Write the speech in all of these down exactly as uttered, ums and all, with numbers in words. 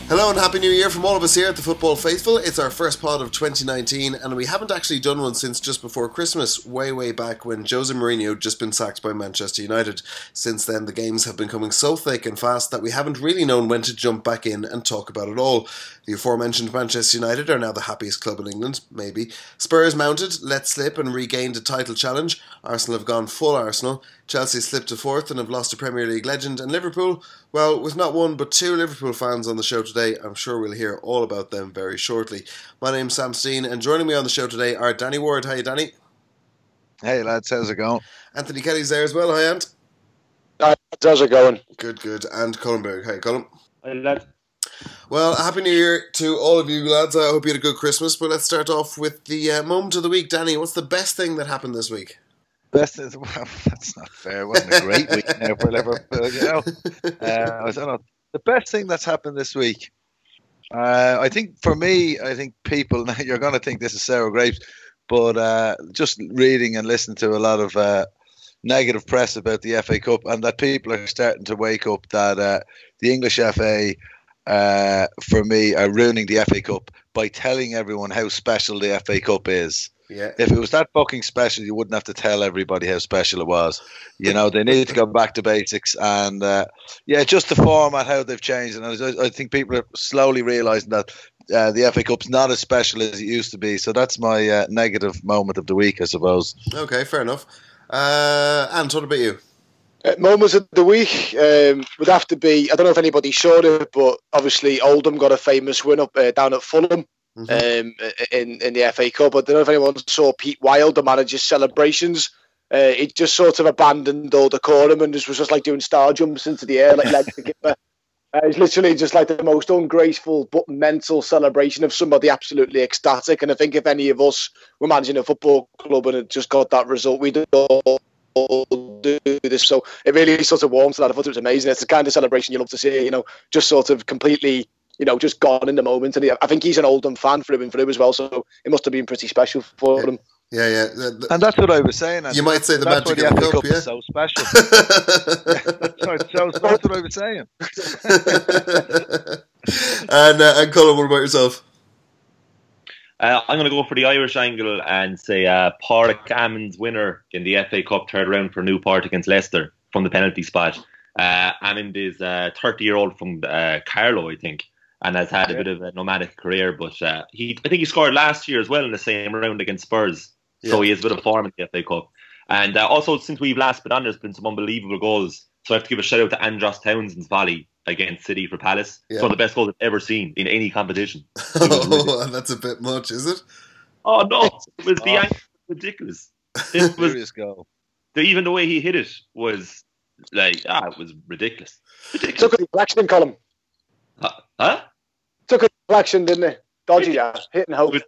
Hello and Happy New Year from all of us here at the Football Faithful. It's our first pod of twenty nineteen and we haven't actually done one since just before Christmas, way way back when Jose Mourinho had just been sacked by Manchester United. Since then the games have been coming so thick and fast that we haven't really known when to jump back in and talk about it all. The aforementioned Manchester United are now the happiest club in England, maybe. Spurs mounted, let slip and regained a title challenge. Arsenal have gone full Arsenal. Chelsea slipped to fourth and have lost a Premier League legend. And Liverpool, well, with not one but two Liverpool fans on the show today, I'm sure we'll hear all about them very shortly. My name's Sam Steen, and joining me on the show today are Danny Ward. Hi, Danny. Hey, lads. How's it going? Anthony Kelly's there as well. Hi, Ant. Hi, how's it going? Good, good. And Colin Berg. Hi, Colin. Hi, lad. Well, Happy New Year to all of you lads. I hope you had a good Christmas. But let's start off with the uh, moment of the week. Danny, what's the best thing that happened this week? Best is, well, that's not fair. It wasn't a great week now for Liverpool, you know. Uh, I don't know. The best thing that's happened this week, uh, I think for me, I think people, you're going to think this is sour grapes, but uh, just reading and listening to a lot of uh, negative press about the F A Cup, and that people are starting to wake up that uh, the English F A, uh, for me, are ruining the F A Cup by telling everyone how special the F A Cup is. Yeah. If it was that fucking special, you wouldn't have to tell everybody how special it was. You know, they need to go back to basics. And, uh, yeah, just the format, how they've changed. And I, I think people are slowly realising that uh, the F A Cup's not as special as it used to be. So that's my uh, negative moment of the week, I suppose. Okay, fair enough. Uh, Ant, what about you? Uh, moments of the week um, would have to be, I don't know if anybody saw it, but obviously Oldham got a famous win up uh, down at Fulham. Mm-hmm. Um, in, in the F A Cup. I don't know if anyone saw Pete Wild, the manager's celebrations. Uh, he just sort of abandoned all decorum and just was just like doing star jumps into the air, like leg to give uh, It's literally just like the most ungraceful but mental celebration of somebody absolutely ecstatic. And I think if any of us were managing a football club and had just got that result, we'd all do this. So it really sort of warmed to that. I thought it was amazing. It's the kind of celebration you love to see, you know, just sort of completely, you know, just gone in the moment. And he, I think he's an Oldham fan through and through as well, so it must have been pretty special for yeah. him. Yeah, yeah. The, the, and that's what I was saying. You might say the magic of the cup, cup yeah? is so special. yeah, that's, right, so, that's what I was saying. and, uh, and Colin, what about yourself? Uh, I'm going to go for the Irish angle and say uh, Pádraig Amond's winner in the F A Cup third round for Newport against Leicester from the penalty spot. Uh, Amond is a thirty-year-old from uh, Carlow, I think, and has had a bit of a nomadic career. But uh, he, I think he scored last year as well in the same round against Spurs. Yeah. So he has a bit of form in the F A Cup. And uh, also, since we've last been on, there's been some unbelievable goals. So I have to give a shout out to Andros Townsend's volley against City for Palace. Yeah. It's one of the best goals I've ever seen in any competition. Oh, that's a bit much, is it? Oh, no. It was the oh. angle ridiculous. It was goal. The, even the way he hit it was like, ah, it was ridiculous. ridiculous. Took a deflection, Colin. Huh? huh? Took a deflection, didn't it? Dodgy, yeah. Hit and hope. uh,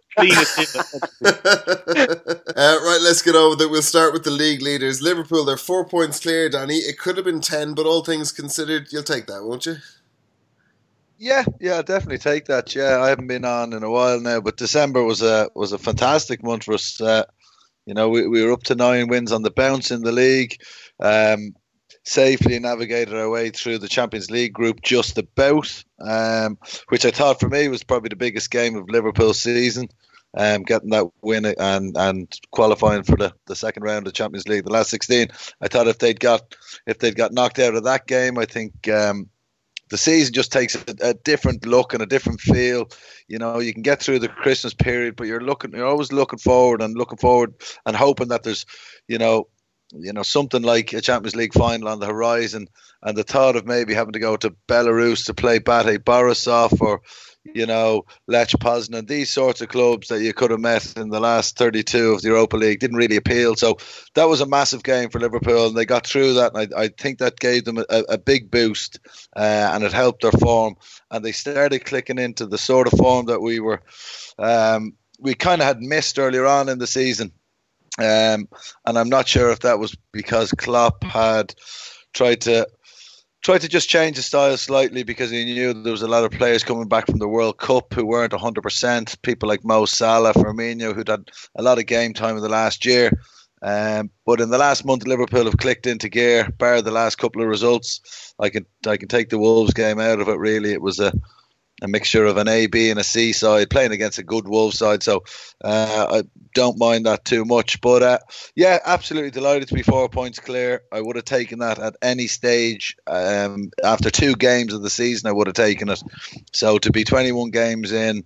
right, let's get on with it. We'll start with the league leaders. Liverpool, they're four points clear, Danny. It could have been ten, but all things considered, you'll take that, won't you? Yeah, yeah, I'll definitely take that. Yeah, I haven't been on in a while now, but December was a was a fantastic month for us. Uh, you know, we, we were up to nine wins on the bounce in the league. Um, safely navigated our way through the Champions League group just about, um, which I thought for me was probably the biggest game of Liverpool's season, um, getting that win and and qualifying for the, the second round of Champions League, the last sixteen. I thought if they'd got if they'd got knocked out of that game, I think um, the season just takes a, a different look and a different feel. You know, you can get through the Christmas period, but you're looking, you're always looking forward and looking forward and hoping that there's, you know. You know, something like a Champions League final on the horizon, and the thought of maybe having to go to Belarus to play Bate Borisov or, you know, Lech Poznan, these sorts of clubs that you could have met in the last thirty-two of the Europa League didn't really appeal. So that was a massive game for Liverpool, and they got through that. And I, I think that gave them a, a big boost, uh, and it helped their form. And they started clicking into the sort of form that we were, um, we kind of had missed earlier on in the season. Um, and I'm not sure if that was because Klopp had tried to tried to just change the style slightly because he knew there was a lot of players coming back from the World Cup who weren't one hundred percent. People like Mo Salah, Firmino, who'd had a lot of game time in the last year. Um, but in the last month, Liverpool have clicked into gear, bar the last couple of results. I can I can take the Wolves game out of it. Really, it was a a mixture of an A, B, and a C side, playing against a good Wolves side. So uh, I don't mind that too much. But uh, yeah, absolutely delighted to be four points clear. I would have taken that at any stage. Um, after two games of the season, I would have taken it. So to be twenty-one games in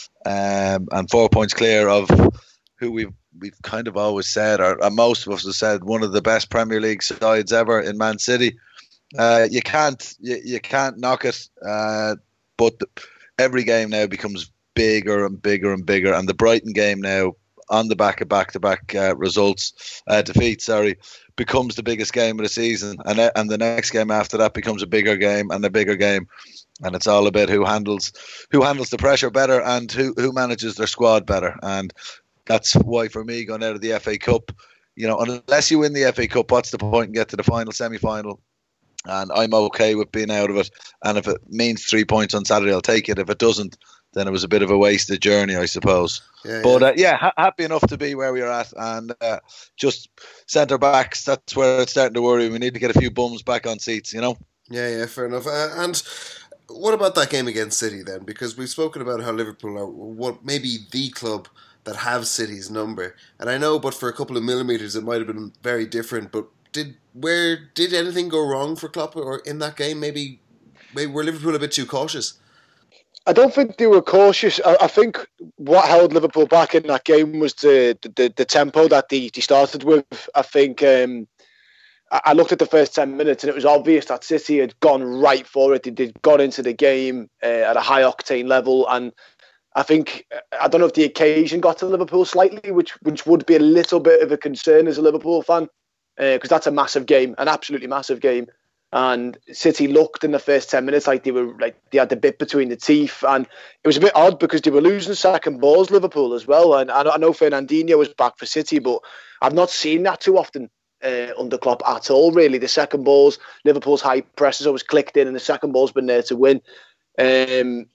um, and four points clear of who we've we've kind of always said, or, or most of us have said, one of the best Premier League sides ever in Man City. Uh, you can't you, you can't knock it. Uh, But the, every game now becomes bigger and bigger and bigger. And the Brighton game now, on the back of back-to-back uh, results, uh, defeats, sorry, becomes the biggest game of the season. And uh, and the next game after that becomes a bigger game and a bigger game. And it's all about who handles who handles the pressure better and who, who manages their squad better. And that's why, for me, going out of the F A Cup, you know, unless you win the F A Cup, what's the point in get to the final, semi-final? And I'm okay with being out of it. And if it means three points on Saturday, I'll take it. If it doesn't, then it was a bit of a wasted journey, I suppose. Yeah, but yeah, uh, yeah ha- happy enough to be where we're at. And uh, just centre backs, that's where it's starting to worry. We need to get a few bums back on seats, you know? Yeah, yeah, fair enough. Uh, and what about that game against City then? Because we've spoken about how Liverpool are what maybe the club that have City's number. And I know, but for a couple of millimetres, it might have been very different. But Did where did anything go wrong for Klopp or in that game? Maybe, maybe were Liverpool a bit too cautious? I don't think they were cautious. I, I think what held Liverpool back in that game was the the, the tempo that they, they started with. I think um, I, I looked at the first ten minutes and it was obvious that City had gone right for it. They, they'd got into the game uh, at a high octane level, and I think I don't know if the occasion got to Liverpool slightly, which which would be a little bit of a concern as a Liverpool fan. Because uh, that's a massive game, an absolutely massive game, and City looked in the first ten minutes like they were like they had the bit between the teeth, and it was a bit odd because they were losing second balls, Liverpool as well. And I know Fernandinho was back for City, but I've not seen that too often uh, under Klopp at all. Really, the second balls, Liverpool's high presses always clicked in, and the second ball's been there to win. Um,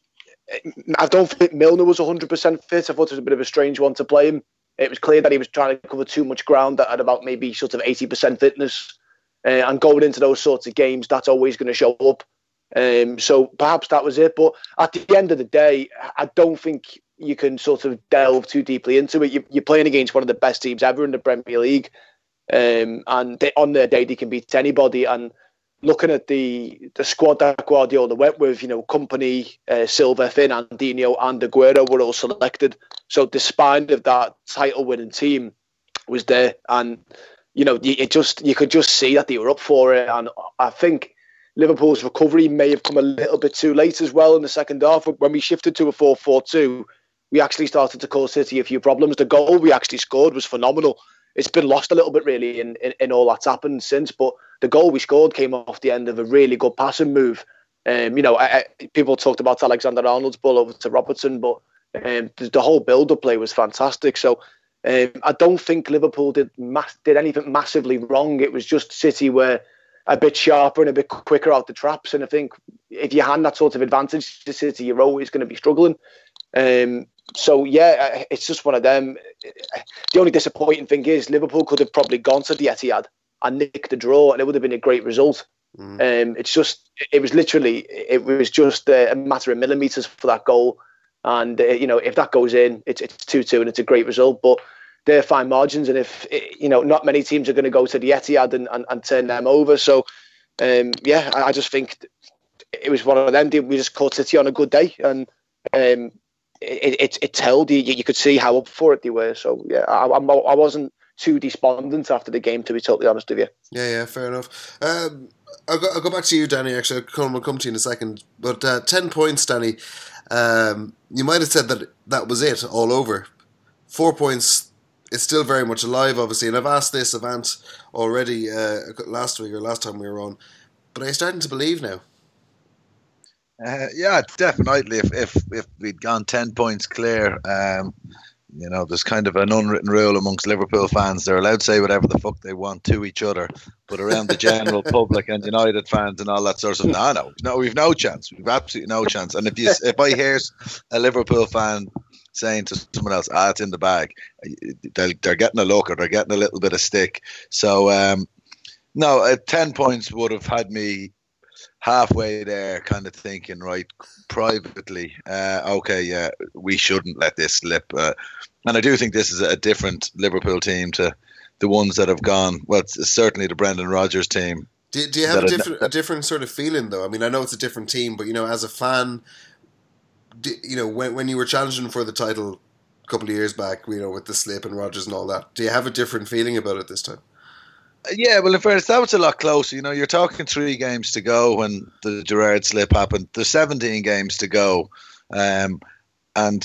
I don't think Milner was one hundred percent fit. I thought it was a bit of a strange one to play him. It was clear that he was trying to cover too much ground at about maybe sort of eighty percent fitness. Uh, and going into those sorts of games, that's always going to show up. Um, so perhaps that was it. But at the end of the day, I don't think you can sort of delve too deeply into it. You, you're playing against one of the best teams ever in the Premier League. Um, and they, on their day, they can beat anybody. And looking at the the squad that Guardiola went with, you know, Kompany, uh, Silva, Fernandinho and Aguero were all selected. So the spine of that title-winning team was there. And, you know, it just you could just see that they were up for it. And I think Liverpool's recovery may have come a little bit too late as well in the second half. When we shifted to a four four two, we actually started to cause City a few problems. The goal we actually scored was phenomenal. It's been lost a little bit, really, in, in, in all that's happened since. But the goal we scored came off the end of a really good passing move. Um, you know, I, I, people talked about Alexander-Arnold's ball over to Robertson, but um, the, the whole build-up play was fantastic. So um, I don't think Liverpool did mass, did anything massively wrong. It was just City were a bit sharper and a bit quicker out the traps. And I think if you hand that sort of advantage to City, you're always going to be struggling. Um, So, yeah, it's just one of them. The only disappointing thing is Liverpool could have probably gone to the Etihad and nicked the draw, and it would have been a great result. Mm. Um, it's just, it was literally, it was just a matter of millimetres for that goal. And, uh, you know, if that goes in, it's it's two two and it's a great result. But they're fine margins. And if, you know, not many teams are going to go to the Etihad and, and, and turn them over. So, um, yeah, I, I just think it was one of them. We just caught City on a good day. And, um, It, it it told you you could see how up for it they were. So yeah, I I'm, I wasn't too despondent after the game, to be totally honest with you. Yeah, yeah, fair enough. Um, I'll go, I'll go back to you, Danny. Actually, I'll come, I'll come to you in a second. But uh, ten points, Danny. Um, you might have said that that was it, all over. Four points is still very much alive, obviously. And I've asked this of Ant already uh, last week or last time we were on. But I'm starting to believe now. Uh, yeah, definitely. If if if we'd gone ten points clear, um, you know, there's kind of an unwritten rule amongst Liverpool fans. They're allowed to say whatever the fuck they want to each other, but around the general public and United fans and all that sort of stuff, no, no, no, we've no chance. We've absolutely no chance. And if you, if I hear a Liverpool fan saying to someone else, "Ah, it's in the bag," they're, they're getting a look or they're getting a little bit of stick. So, um, no, uh, ten points would have had me halfway there, kind of thinking, right, privately, uh, okay, yeah, we shouldn't let this slip. Uh, and I do think this is a different Liverpool team to the ones that have gone. Well, it's certainly the Brendan Rodgers team. Do, do you have a different, a different sort of feeling, though? I mean, I know it's a different team, but, you know, as a fan, do, you know, when when you were challenging for the title a couple of years back, you know, with the slip and Rodgers and all that, do you have a different feeling about it this time? Yeah, well, in fairness, that was a lot closer. You know, you're talking three games to go when the Gerrard slip happened. There's seventeen games to go. Um, and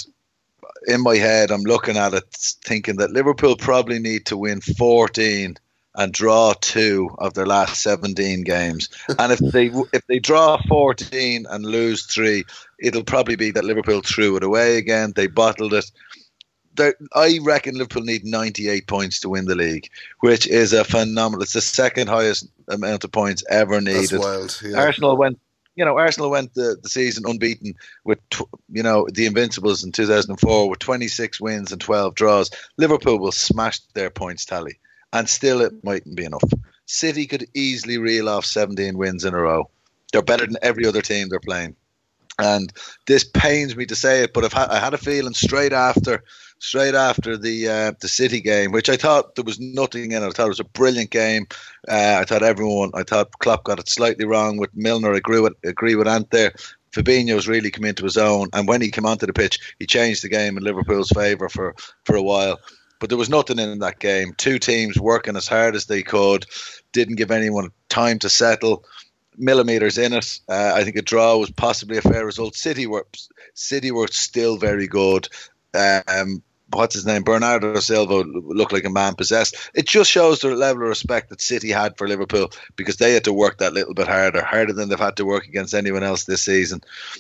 in my head, I'm looking at it thinking that Liverpool probably need to win fourteen and draw two of their last seventeen games. And if they if they draw fourteen and lose three, it'll probably be that Liverpool threw it away again. They bottled it. They're, I reckon Liverpool need ninety-eight points to win the league, which is a phenomenal. It's the second highest amount of points ever needed. That's wild. Yeah. Arsenal went, you know, Arsenal went the, the season unbeaten with, you know, the Invincibles in two thousand four with twenty-six wins and twelve draws. Liverpool will smash their points tally, and still it mightn't be enough. City could easily reel off seventeen wins in a row. They're better than every other team they're playing. And this pains me to say it, but I've ha- I had a feeling straight after straight after the uh, the City game, which I thought there was nothing in it. I thought it was a brilliant game. Uh, I thought everyone, I thought Klopp got it slightly wrong with Milner. I agree with, agree with Ant there. Fabinho's really come into his own, and when he came onto the pitch, he changed the game in Liverpool's favour for, for a while. But there was nothing in that game. Two teams working as hard as they could, didn't give anyone time to settle. Millimeters in it. Uh, I think a draw was possibly a fair result. City were City were still very good. Um, what's his name? Bernardo Silva looked like a man possessed. It just shows the level of respect that City had for Liverpool, because they had to work that little bit harder, harder than they've had to work against anyone else this season.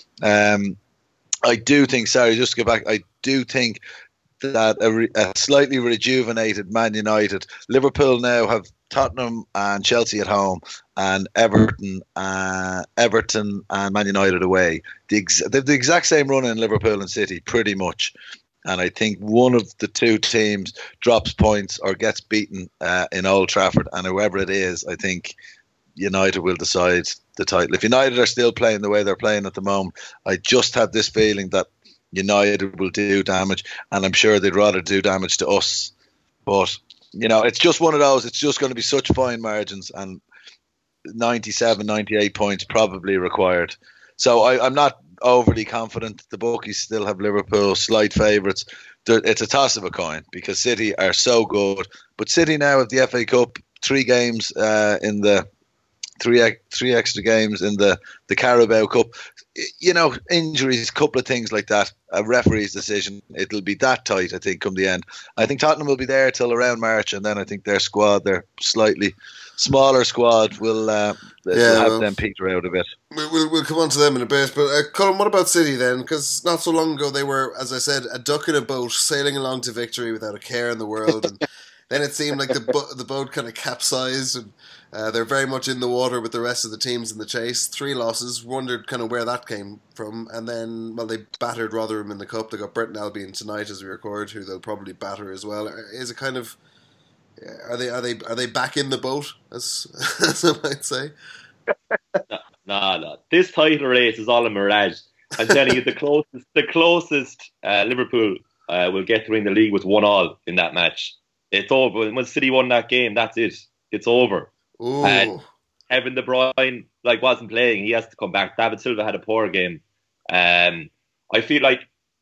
Um, I do think, sorry, just to go back, I do think that a, re, a slightly rejuvenated Man United, Liverpool now have Tottenham and Chelsea at home, and Everton, uh, Everton and Man United away. The ex- they're the exact same run in Liverpool and City, pretty much. And I think one of the two teams drops points or gets beaten uh, in Old Trafford, and whoever it is, I think United will decide the title. If United are still playing the way they're playing at the moment, I just have this feeling that United will do damage, and I'm sure they'd rather do damage to us. But, you know, it's just one of those. It's just going to be such fine margins, and ninety-seven, ninety-eight points probably required. So I, I'm not overly confident. The bookies still have Liverpool slight favourites. It's a toss of a coin, because City are so good. But City now have the F A Cup, three games uh, in the three three extra games in the, the Carabao Cup. You know, injuries, a couple of things like that, a referee's decision, it'll be that tight, I think, come the end. I think Tottenham will be there till around March, and then I think their squad, their slightly smaller squad, will uh, yeah, have well, them peter out a bit. We'll, we'll, we'll come on to them in a bit. But, uh, Colin, what about City then? Because not so long ago they were, as I said, a duck in a boat, sailing along to victory without a care in the world. And then it seemed like the, bo- the boat kind of capsized, and Uh, they're very much in the water with the rest of the teams in the chase. Three losses. Wondered kind of where that came from. And then, well, they battered Rotherham in the Cup. They got Burton Albion tonight as we record, who they'll probably batter as well. Is it kind of... Are they are they are they back in the boat, as, as I might say? No, no, no. This title race is all a mirage. I'm telling you, the closest the closest uh, Liverpool uh, will get to win the league was one all in that match. It's over. When City won that game, that's it. It's over. Ooh. And Kevin De Bruyne like wasn't playing. He has to come back. David Silva had a poor game. Um, I feel like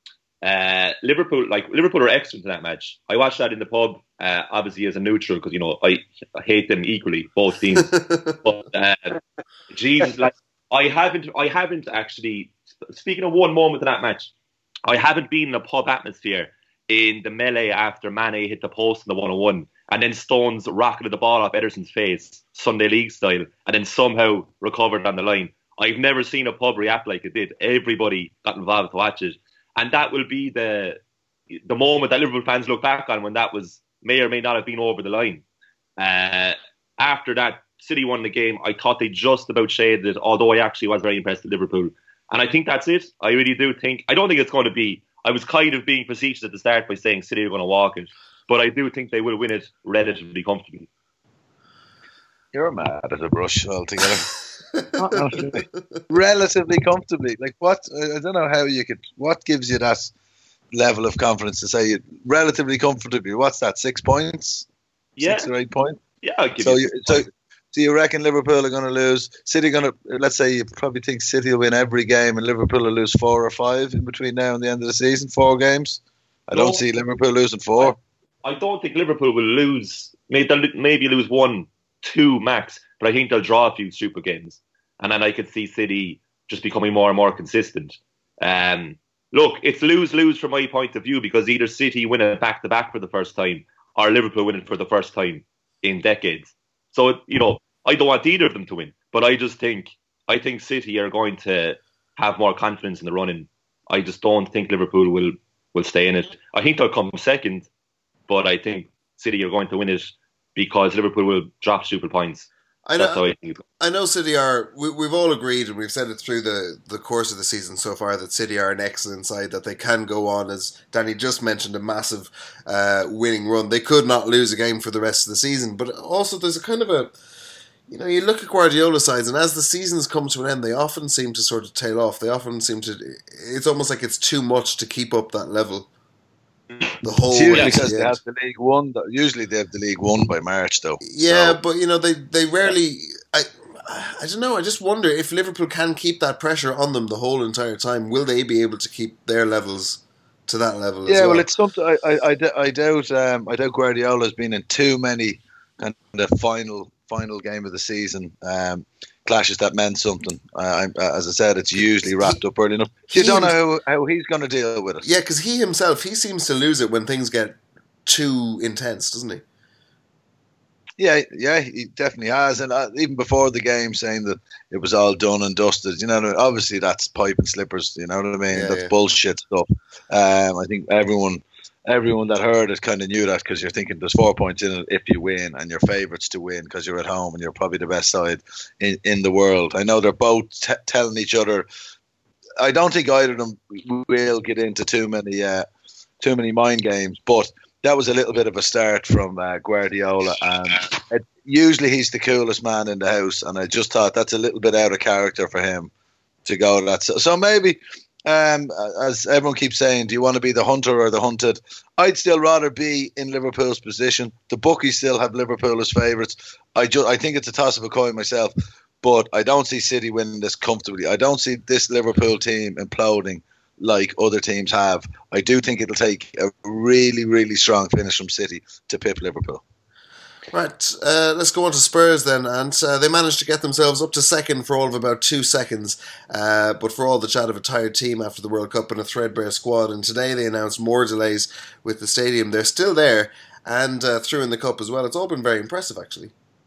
uh, Liverpool, like Liverpool, are excellent in that match. I watched that in the pub, uh, obviously as a neutral, because you know I, I hate them equally, both teams. But uh, Jesus, like I haven't, I haven't actually. Speaking of one moment in that match, I haven't been in a pub atmosphere in the melee after Mane hit the post in the one oh one. And then Stones rocketed the ball off Ederson's face, Sunday League style, and then somehow recovered on the line. I've never seen a pub react like it did. Everybody got involved to watch it. And that will be the the moment that Liverpool fans look back on, when that was may or may not have been over the line. Uh, after that, City won the game. I thought they just about shaded it, although I actually was very impressed with Liverpool. And I think that's it. I really do think. I don't think it's going to be. I was kind of being facetious at the start by saying City are going to walk it. But I do think they will win it relatively comfortably. You're mad as a brush altogether. Honestly, relatively comfortably. Like what? I don't know how you could. What gives you that level of confidence to say it relatively comfortably? What's that? Six points? Yeah. Six or eight points? Yeah, I'll give so you. You, so, so you reckon Liverpool are going to lose? City going to? Let's say you probably think City will win every game, and Liverpool will lose four or five in between now and the end of the season. Four games. I No. don't see Liverpool losing four. I, I don't think Liverpool will lose. Maybe they'll maybe lose one, two max, but I think they'll draw a few stupid games, and then I could see City just becoming more and more consistent. Um, look, it's lose lose from my point of view because either City win it back to back for the first time, or Liverpool win it for the first time in decades. So, you know, I don't want either of them to win, but I just think I think City are going to have more confidence in the running. I just don't think Liverpool will, will stay in it. I think they'll come second, but I think City are going to win it because Liverpool will drop stupid points. I know, That's how I think. I know City are, we, we've all agreed, and we've said it through the, the course of the season so far, that City are an excellent side, that they can go on, as Danny just mentioned, a massive uh, winning run. They could not lose a game for the rest of the season, but also there's a kind of a, you know, you look at Guardiola sides, and as the seasons come to an end, they often seem to sort of tail off. They often seem to, it's almost like it's too much to keep up that level. The whole it's usually way to because the they end. have the league won. Usually they have the league won by March, though. Yeah, So- but you know they they rarely. I I don't know. I just wonder if Liverpool can keep that pressure on them the whole entire time. Will they be able to keep their levels to that level? Yeah, as well, well, it's something I, I, I, d- I doubt. Um, I doubt Guardiola's been in too many kind of final final game of the season um, clashes that meant something. Uh, I, as I said, it's usually wrapped up early enough. You he don't him- know how, how he's going to deal with it. yeah, because he himself he seems to lose it when things get too intense, doesn't he? Yeah, yeah, he definitely has. And uh, even before the game, saying that it was all done and dusted. You know, what I mean? Obviously that's pipe and slippers. You know what I mean? Yeah, that's yeah. bullshit stuff. Um, I think everyone, everyone that heard it kind of knew that because you're thinking there's four points in it if you win, and you're favourites to win because you're at home and you're probably the best side in, in the world. I know they're both t- telling each other. I don't think either of them will get into too many, uh, too many mind games, but. That was a little bit of a start from uh, Guardiola, and it, usually he's the coolest man in the house, and I just thought that's a little bit out of character for him to go that. So, so maybe, um, as everyone keeps saying, do you want to be the hunter or the hunted? I'd still rather be in Liverpool's position. The bookies still have Liverpool as favourites. I just, I think it's a toss of a coin myself, but I don't see City winning this comfortably. I don't see this Liverpool team imploding like other teams have. I do think it'll take a really, really strong finish from City to pip Liverpool. Right, uh, let's go on to Spurs then, and uh, they managed to get themselves up to second for all of about two seconds, uh, but for all the chat of a tired team after the World Cup and a threadbare squad, and today they announced more delays with the stadium. They're still there, and uh, through in the Cup as well. It's all been very impressive, actually.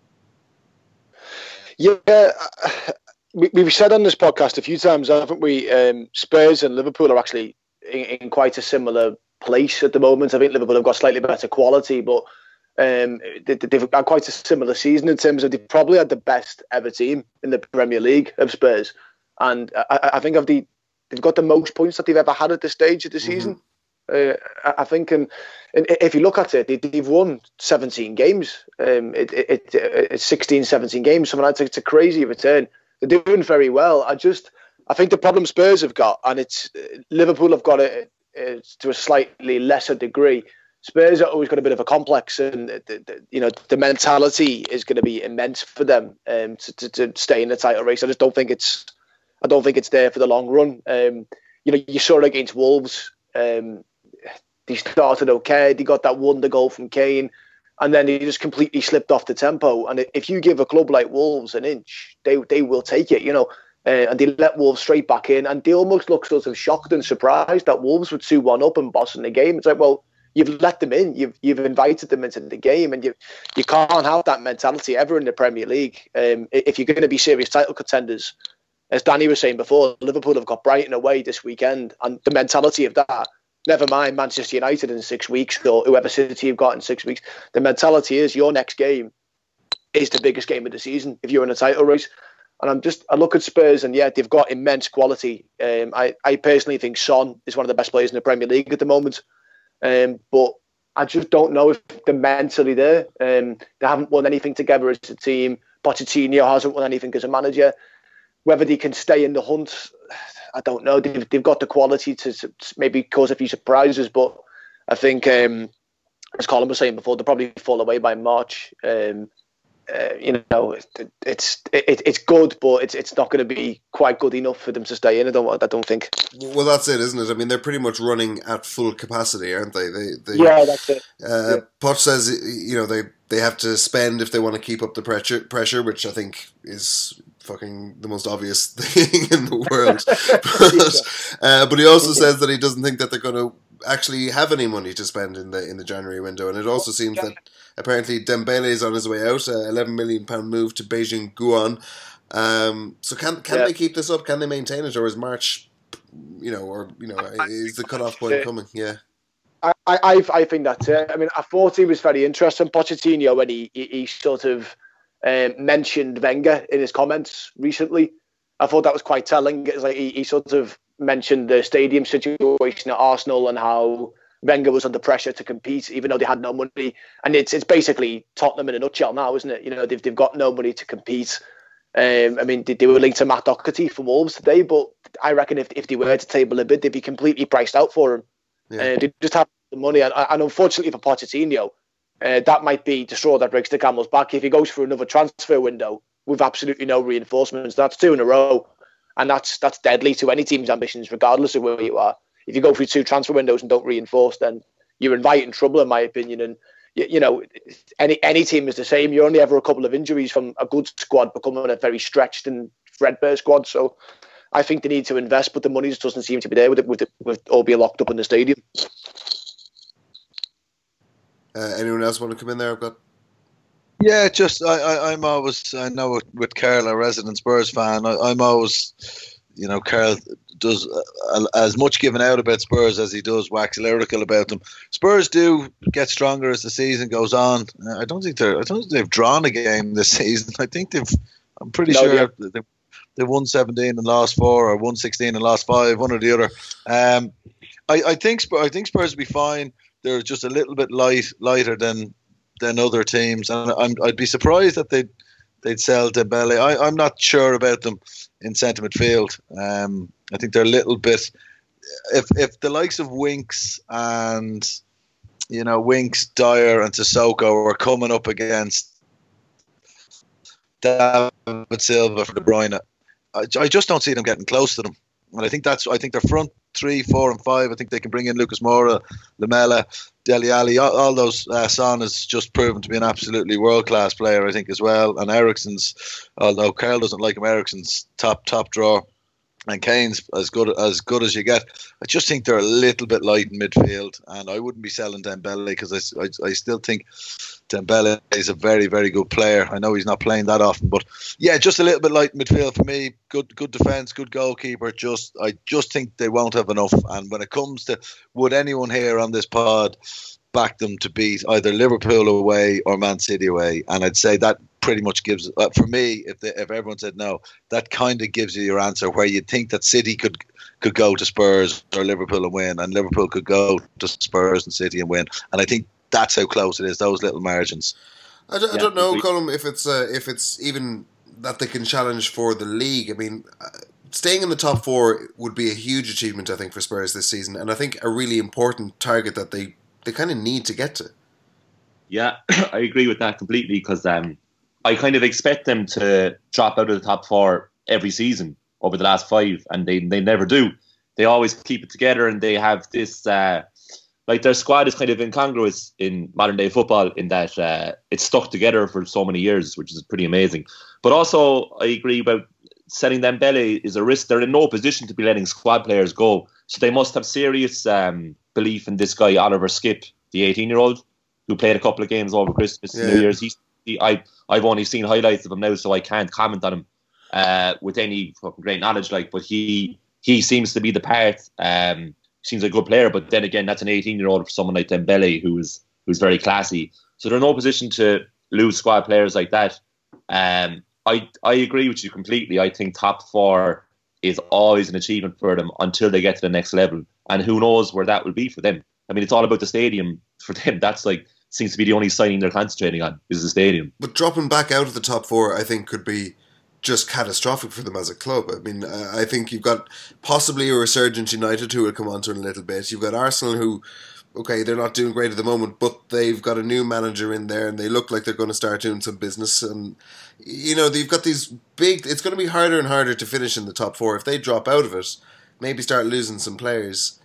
Yeah, uh, we, we've said on this podcast a few times, haven't we? Um, Spurs and Liverpool are actually in, in quite a similar place at the moment. I think Liverpool have got slightly better quality, but um, they, they've had quite a similar season in terms of they've probably had the best ever team in the Premier League of Spurs, and I, I think of the they've got the most points that they've ever had at this stage of the season. Mm-hmm. Uh, I think, and, and if you look at it, they, they've won seventeen games. Um, it, it, it, it's sixteen, seventeen games. Something like that. It's a crazy return. They're doing very well. I just, I think the problem Spurs have got, and it's Liverpool have got it uh, to a slightly lesser degree. Spurs are always got a bit of a complex, and the, the, you know the mentality is going to be immense for them um, to, to, to stay in the title race. I just don't think it's, I don't think it's there for the long run. Um, you know, you saw it against Wolves. Um, they started okay. They got that wonder goal from Kane. And then he just completely slipped off the tempo. And if you give a club like Wolves an inch, they they will take it, you know. Uh, and they let Wolves straight back in. And they almost look sort of shocked and surprised that Wolves were two one up and bossing the game. It's like, well, you've let them in. You've you've invited them into the game. And you you can't have that mentality ever in the Premier League. Um, if you're going to be serious title contenders, as Danny was saying before, Liverpool have got Brighton away this weekend. And the mentality of that, never mind Manchester United in six weeks or whoever City you've got in six weeks. The mentality is your next game is the biggest game of the season if you're in a title race. And I'm just, I look at Spurs and yeah, they've got immense quality. Um, I, I personally think Son is one of the best players in the Premier League at the moment. Um, but I just don't know if they're mentally there. Um, they haven't won anything together as a team. Pochettino hasn't won anything as a manager. whether they can stay in the hunt, I don't know. They've, they've got the quality to, to maybe cause a few surprises, but I think, um, as Colin was saying before, they'll probably fall away by March. Um, uh, you know, it, it's it, it's good, but it's it's not going to be quite good enough for them to stay in. I don't I don't think. Well, that's it, isn't it? I mean, they're pretty much running at full capacity, aren't they? They, they yeah, that's it. Uh, yeah. Poch says, you know, they they have to spend if they want to keep up the pressure, pressure, which I think is fucking the most obvious thing in the world. but, uh, but he also says that he doesn't think that they're going to actually have any money to spend in the in the January window, and it also seems that apparently Dembele is on his way out, a eleven million pound move to Beijing Guoan. Um, so can can yeah. they keep this up? Can they maintain it, or is March, you know, or you know, is the cutoff point coming? Yeah. I, I, I think that's it. I mean, I thought he was very interesting, Pochettino, when he, he, he sort of um, mentioned Wenger in his comments recently. I thought that was quite telling. It's like he, he sort of mentioned the stadium situation at Arsenal and how Wenger was under pressure to compete, even though they had no money. And it's it's basically Tottenham in a nutshell now, isn't it? You know, they've they've got no money to compete. Um, I mean, they, they were linked to Matt Doherty from Wolves today, but I reckon if if they were to table a bid, they'd be completely priced out for him. Yeah. Uh, they just have the money, and, and unfortunately for Pochettino, uh, that might be the straw that breaks the camel's back. If he goes for another transfer window with absolutely no reinforcements, that's two in a row, and that's that's deadly to any team's ambitions, regardless of where you are. If you go through two transfer windows and don't reinforce, then you're inviting trouble, in my opinion. And you, you know, any any team is the same. You're only ever a couple of injuries from a good squad becoming a very stretched and threadbare squad. So I think they need to invest, but the money just doesn't seem to be there with it, with, it, with all being locked up in the stadium. Uh, anyone else want to come in there? I've got. Yeah, just I, I I'm always I know with, with Carl, a resident Spurs fan, I, I'm always, you know, Carl does uh, as much giving out about Spurs as he does wax lyrical about them. Spurs do get stronger as the season goes on. Uh, I don't think they're I don't think they've drawn a game this season. I think they've. I'm pretty no, sure yeah. they've. They won seventeen and lost four, or won sixteen and lost five, one or the other. Um, I, I think Spurs, I think Spurs will be fine. They're just a little bit light, lighter than than other teams, and I'm, I'd be surprised that they'd they'd sell Dembele. I, I'm not sure about them in centre midfield. Um, I think they're a little bit. If if the likes of Winks and you know Winks, Dyer, and Sissoko are coming up against David Silva for De Bruyne, I just don't see them getting close to them, and I think that's. I think their front three, four, and five. I think they can bring in Lucas Moura, Lamela, Dele Alli. All, all those. Uh, Son has just proven to be an absolutely world class player, I think, as well. And Eriksen's, although Carl doesn't like him, Eriksen's top top draw, and Kane's as good as good as you get. I just think they're a little bit light in midfield, and I wouldn't be selling Dembele because I, I I still think Dembele is a very, very good player. I know he's not playing that often, but yeah, just a little bit light midfield for me. Good, good defense, good goalkeeper. Just, I just think they won't have enough. And when it comes to, would anyone here on this pod back them to beat either Liverpool away or Man City away? And I'd say that pretty much gives, uh, for me, if they, if everyone said no, that kind of gives you your answer. Where you think that City could could go to Spurs or Liverpool and win, and Liverpool could go to Spurs and City and win. And I think that's how close it is, those little margins. I don't, I don't know, Colm, if it's uh, if it's even that they can challenge for the league. I mean, uh, staying in the top four would be a huge achievement, I think, for Spurs this season, and I think a really important target that they, they kind of need to get to. Yeah, I agree with that completely, because um, I kind of expect them to drop out of the top four every season over the last five, and they, they never do. They always keep it together, and they have this... Uh, Like their squad is kind of incongruous in modern day football in that uh, it's stuck together for so many years, which is pretty amazing. But also, I agree about selling Dembele is a risk. They're in no position to be letting squad players go, so they must have serious um, belief in this guy Oliver Skipp, the eighteen-year-old who played a couple of games over Christmas and yeah. New Year's. He's, he, I I've only seen highlights of him now, so I can't comment on him uh, with any fucking great knowledge. Like, but he he seems to be the part. Um, Seems like a good player, but then again, that's an eighteen-year-old for someone like Dembele, who's who's very classy. So they're in no position to lose squad players like that. Um, I I agree with you completely. I think top four is always an achievement for them until they get to the next level, and who knows where that will be for them. I mean, it's all about the stadium for them. That's like seems to be the only signing they're concentrating on is the stadium. But dropping back out of the top four, I think, could be just catastrophic for them as a club. I mean, I think you've got possibly a resurgent United who will come on to in a little bit. You've got Arsenal who, okay, they're not doing great at the moment, but they've got a new manager in there and they look like they're going to start doing some business. And, you know, they've got these big... It's going to be harder and harder to finish in the top four. If they drop out of it, maybe start losing some players,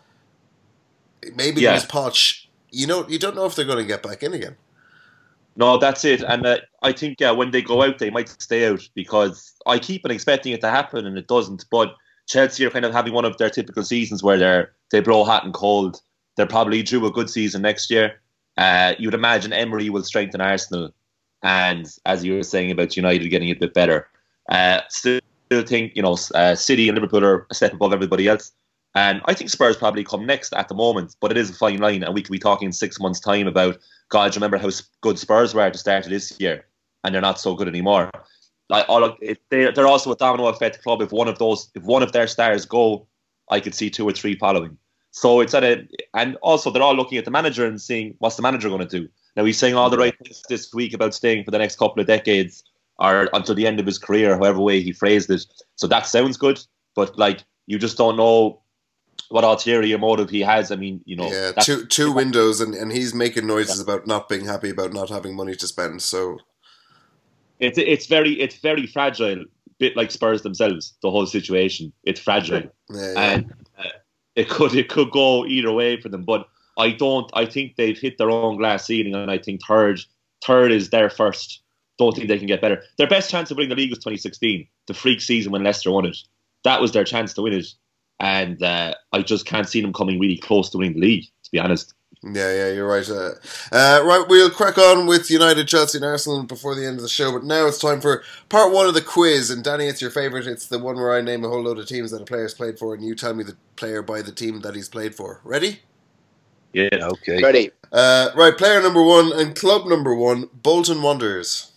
maybe Yeah. lose Poch, you know, you don't know if they're going to get back in again. No, that's it. And uh, I think yeah, when they go out, they might stay out because I keep on expecting it to happen and it doesn't. But Chelsea are kind of having one of their typical seasons where they're they blow hot and cold. They're probably due a good season next year. Uh, you would imagine Emery will strengthen Arsenal, and as you were saying about United getting a bit better. Uh, still, still think you know uh, City and Liverpool are a step above everybody else, and I think Spurs probably come next at the moment. But it is a fine line, and we could be talking in six months' time about. God, remember how good Spurs were at the start of this year, and they're not so good anymore. Like, all of, it, they, they're also a domino effect club. If one of those, if one of their stars go, I could see two or three following. So it's at a, and also they're all looking at the manager and seeing what's the manager going to do. Now he's saying all the right things this week about staying for the next couple of decades or until the end of his career, however way he phrased it. So that sounds good, but like you just don't know what ulterior motive he has. I mean, you know, yeah, two two windows, and, and he's making noises yeah. about not being happy about not having money to spend. So it's it's very it's very fragile, bit like Spurs themselves. The whole situation, it's fragile, yeah, yeah. and uh, it could it could go either way for them. But I don't. I think they've hit their own glass ceiling, and I think third third is their first. Don't think they can get better. Their best chance of winning the league was twenty sixteen, the freak season when Leicester won it. That was their chance to win it. And uh, I just can't see them coming really close to winning the league, to be honest. Yeah, yeah, you're right. Uh, uh, right, we'll crack on with United, Chelsea and Arsenal before the end of the show. But now it's time for part one of the quiz. And Danny, it's your favourite. It's the one where I name a whole load of teams that a player's played for, and you tell me the player by the team that he's played for. Ready? Yeah, okay. Ready. Uh, right, player number one and club number one, Bolton Wanderers.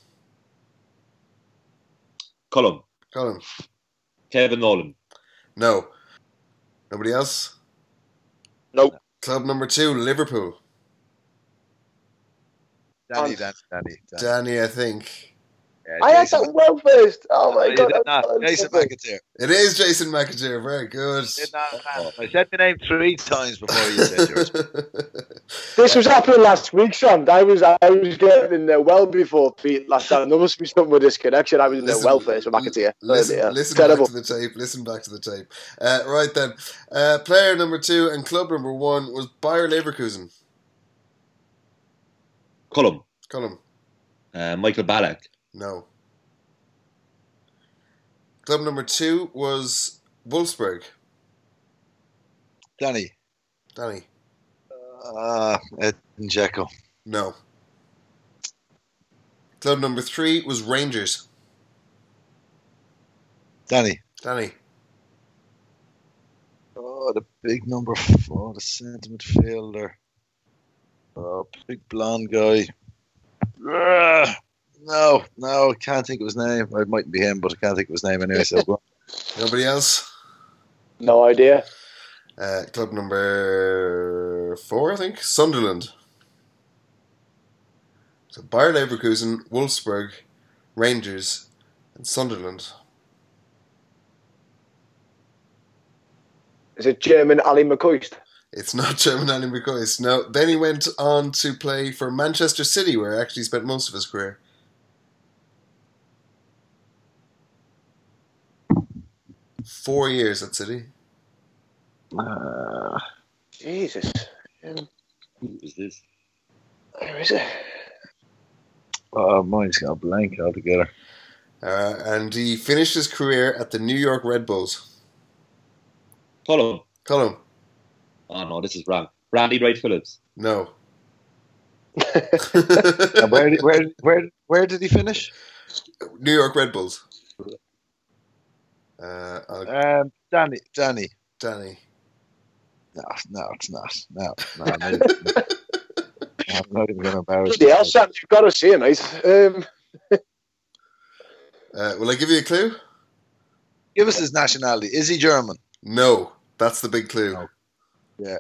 Cullum. Colin. Kevin Nolan. No. Nobody else? Nope. Club number two, Liverpool. Danny, Danny, Danny. Danny, Danny I think. Yeah, I had that well first. Oh my no, god. Not. Jason McAteer. It is Jason McAteer. Very good. I said the name three times before you said yours. This was happening last week, Sean. I was I was getting in there well before Pete last time. There must be something with this connection. I was in there well first with McAteer. Listen, yeah. listen Terrible. back to the tape. Listen back to the tape. Uh, right then. Uh, player number two and club number one was Bayer Leverkusen. Cullum. Colin. Uh, Michael Ballack. No. Club number two was Wolfsburg. Danny. Danny. Uh, Edin Dzeko. No. Club number three was Rangers. Danny. Danny. Oh, the big number four, the centre midfielder. Oh, big blonde guy. Uh, no, no, I can't think of his name. It might be him, but I can't think of his name anyway. So go on. Nobody else? No idea. Uh, club number four, I think. Sunderland. So Bayer Leverkusen, Wolfsburg, Rangers, and Sunderland. Is it German Ali McCoist? It's not German Ali McCoist. No. Then he went on to play for Manchester City, where he actually spent most of his career. Four years at City. Uh, Jesus. Um, Who is this? where is it? oh, mine's got a blank altogether. Uh, and he finished his career at the New York Red Bulls. Cullum. Colin. Oh no, this is wrong. Randy Wright Phillips. No. And where, did, where, where, where did he finish? New York Red Bulls. Uh, I'll- Um, Danny. Danny. Danny. No, no, it's not. No, no, I'm not even, I'm not even going to embarrass Bloody hell, Sam, you've got to see it, mate. Um, Uh, will I give you a clue? Give us his nationality. Is he German? No. That's the big clue. No. Yeah.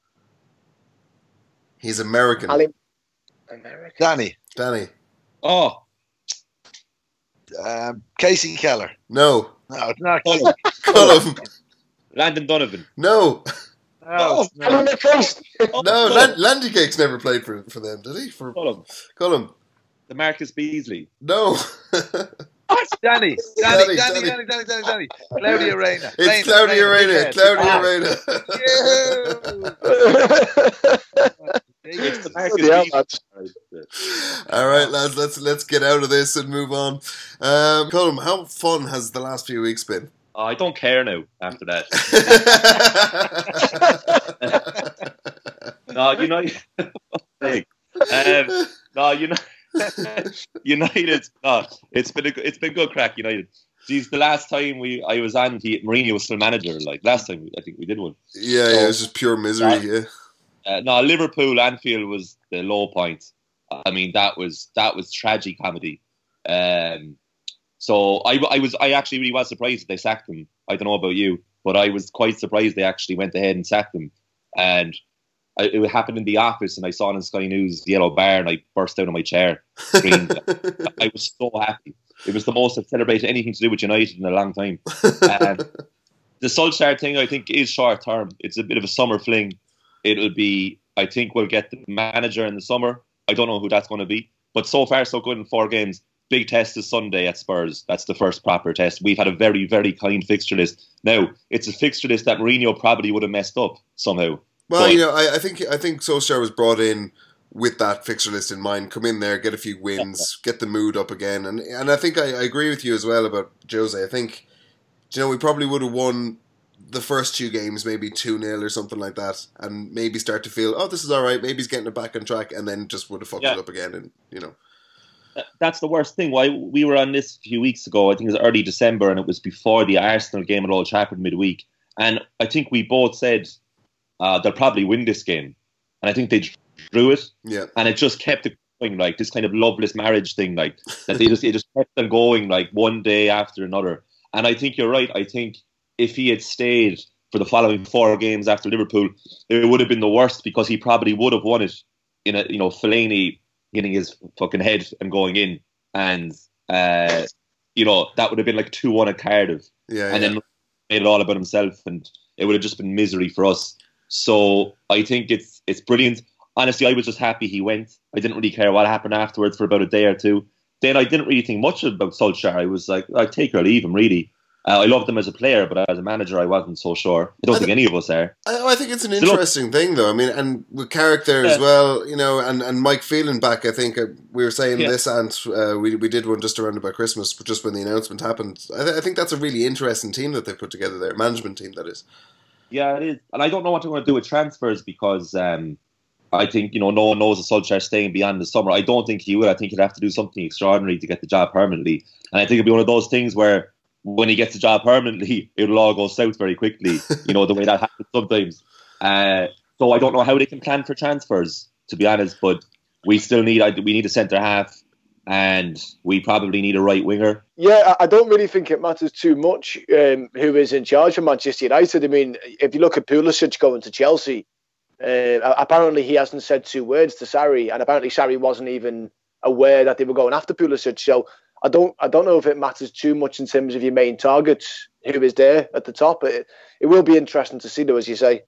He's American. Ali American. Danny. Danny. Oh, Um, Casey Keller. No. No, it's not Casey. Cullum. Landon Donovan. No. No, Oh, Alan McCoist. No, Land- Landy Cakes never played for for them, did he? For Cullum. Cullum. The Marcus Beasley. No. Danny, Danny, Danny, Danny, Danny. Danny, Danny, Danny, Danny. Claudia Reyna. It's Claudia Reyna. Claudia Reyna. It's the Bloody Marcus hell, Beasley. lads. All right, lads. Let's let's get out of this and move on. Um, Cullum, how fun has the last few weeks been? Oh, I don't care now after that. No, United. um, no, United. United. No, it's been a, it's been good crack. United. Geez, the last time we I was on, he, Mourinho was still manager. Like last time, I think we did one. Yeah, yeah, it was just pure misery. Yeah. Uh, no, Liverpool, Anfield was the low point. I mean, that was that was tragic comedy. Um, so I, I was I actually really was surprised that they sacked him. I don't know about you, but I was quite surprised they actually went ahead and sacked him. And I, it happened in the office, and I saw it on Sky News, the yellow bar, and I burst out of my chair. Screamed. I was so happy. It was the most I've celebrated anything to do with United in a long time. Um, the Solskjaer thing, I think, is short term. It's a bit of a summer fling. It'll be, I think we'll get the manager in the summer. I don't know who that's going to be. But so far, so good in four games. Big test is Sunday at Spurs. That's the first proper test. We've had a very, very kind fixture list. Now, it's a fixture list that Mourinho probably would have messed up somehow. Well, but, you know, I, I think I think Solskjaer was brought in with that fixture list in mind. Come in there, get a few wins, get the mood up again. And and I think I, I agree with you as well about Jose. I think, you know, we probably would have won the first two games, maybe two nil or something like that, and maybe start to feel, oh, this is all right, maybe he's getting it back on track, and then just would have fucked yeah. it up again. And, you know. That's the worst thing. Why we were on this a few weeks ago, I think it was early December, and it was before the Arsenal game at Old Trafford midweek. And I think we both said uh, they'll probably win this game. And I think they drew it. Yeah. And it just kept it going, like this kind of loveless marriage thing, like that they just it just kept them going like one day after another. And I think you're right. I think if he had stayed for the following four games after Liverpool, it would have been the worst because he probably would have won it in a, you know, Fellaini hitting his fucking head and going in, and uh, you know, that would have been like two one at Cardiff, Yeah, and yeah. then made it all about himself, and it would have just been misery for us. So I think it's it's brilliant. Honestly, I was just happy he went. I didn't really care what happened afterwards for about a day or two. Then I didn't really think much about Solskjaer. I was like, I'd take or leave him, really. Uh, I loved him as a player, but as a manager, I wasn't so sure. I don't I think th- any of us are. I, I think it's an So look- interesting thing, though. I mean, and with character as Yeah. well, you know, and, and Mike Phelan back, I think uh, we were saying Yeah. this, and uh, we we did one just around about Christmas, just when the announcement happened. I, th- I think that's a really interesting team that they put together there, management team, that is. Yeah, it is. And I don't know what they're going to do with transfers because um, I think, you know, no one knows if Solskjaer staying beyond the summer. I don't think he will. I think he'd have to do something extraordinary to get the job permanently. And I think it'll be one of those things where when he gets the job permanently, it'll all go south very quickly, you know, the way that happens sometimes. Uh, so I don't know how they can plan for transfers, to be honest, but we still need, we need a centre half and we probably need a right winger. Yeah, I I don't really think it matters too much um, who is in charge of Manchester United. I mean, if you look at Pulisic going to Chelsea, uh, apparently he hasn't said two words to Sarri, and apparently Sarri wasn't even aware that they were going after Pulisic. So I don't, I don't know if it matters too much in terms of your main targets, who is there at the top. It, it will be interesting to see, though, as you say.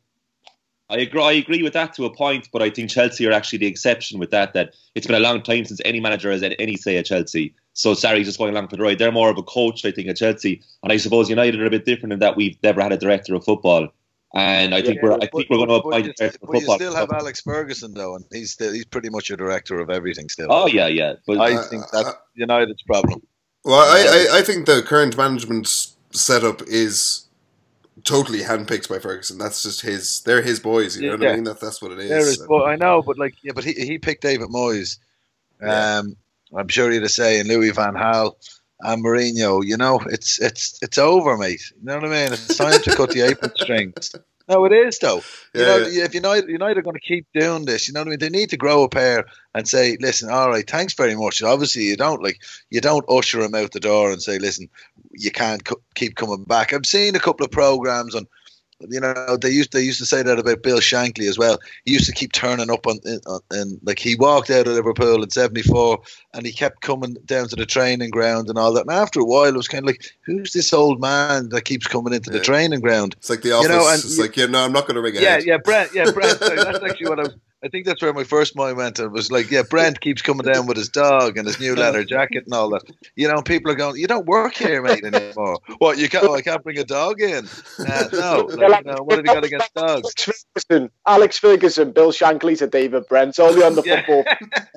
I agree, I agree with that to a point, but I think Chelsea are actually the exception with that, that it's been a long time since any manager has had any say at Chelsea. So Sarri's just going along for the ride. They're more of a coach, I think, at Chelsea. And I suppose United are a bit different in that we've never had a director of football. And I think Yeah, we're I but- think we're going to but appoint you, a director of but you football. still have Alex Ferguson though, and he's still, he's pretty much a director of everything still. Oh yeah, yeah. But I Uh, think that's United's problem. Well, I, I, I think the current management setup is totally handpicked by Ferguson. That's just his, they're his boys, you know what I Yeah. mean? That, that's what it is. There is, So- but I know, but like, yeah, but he he picked David Moyes. Yeah. Um, I'm sure he'd have say and Louis van Gaal and Mourinho. You know, it's it's it's over, mate. You know what I mean? It's time to cut the apron strings. No, it is though. You Yeah, know, yeah. if United United are going to keep doing this, you know what I mean? They need to grow a pair and say, listen, all right, thanks very much. Obviously, you don't like you don't usher him out the door and say, listen, you can't co- keep coming back. I've seen a couple of programs on you know, they used they used to say that about Bill Shankly as well. He used to keep turning up on, on and like he walked out of Liverpool in seventy-four, and he kept coming down to the training ground and all that. And after a while, it was kind of like, who's this old man that keeps coming into yeah. the training ground? It's like the office. You know, and it's like, yeah, no, I'm not going to ring yeah, ahead. Yeah, Brent. Yeah, Brent. Sorry, that's actually what I was. I think that's where my first mind went. It was like, yeah, Brent keeps coming down with his dog and his new leather jacket and all that. You know, people are going, you don't work here, mate, anymore. What, you can't? Oh, I can't bring a dog in. Uh, no, like, you know, what have you got against dogs? Alex Ferguson, Alex Ferguson, Bill Shankly to David Brent, only on the football.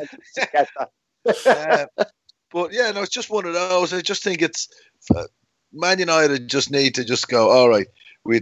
uh, but yeah, no, it's just one of those. I just think it's uh, Man United just need to just go, all right, we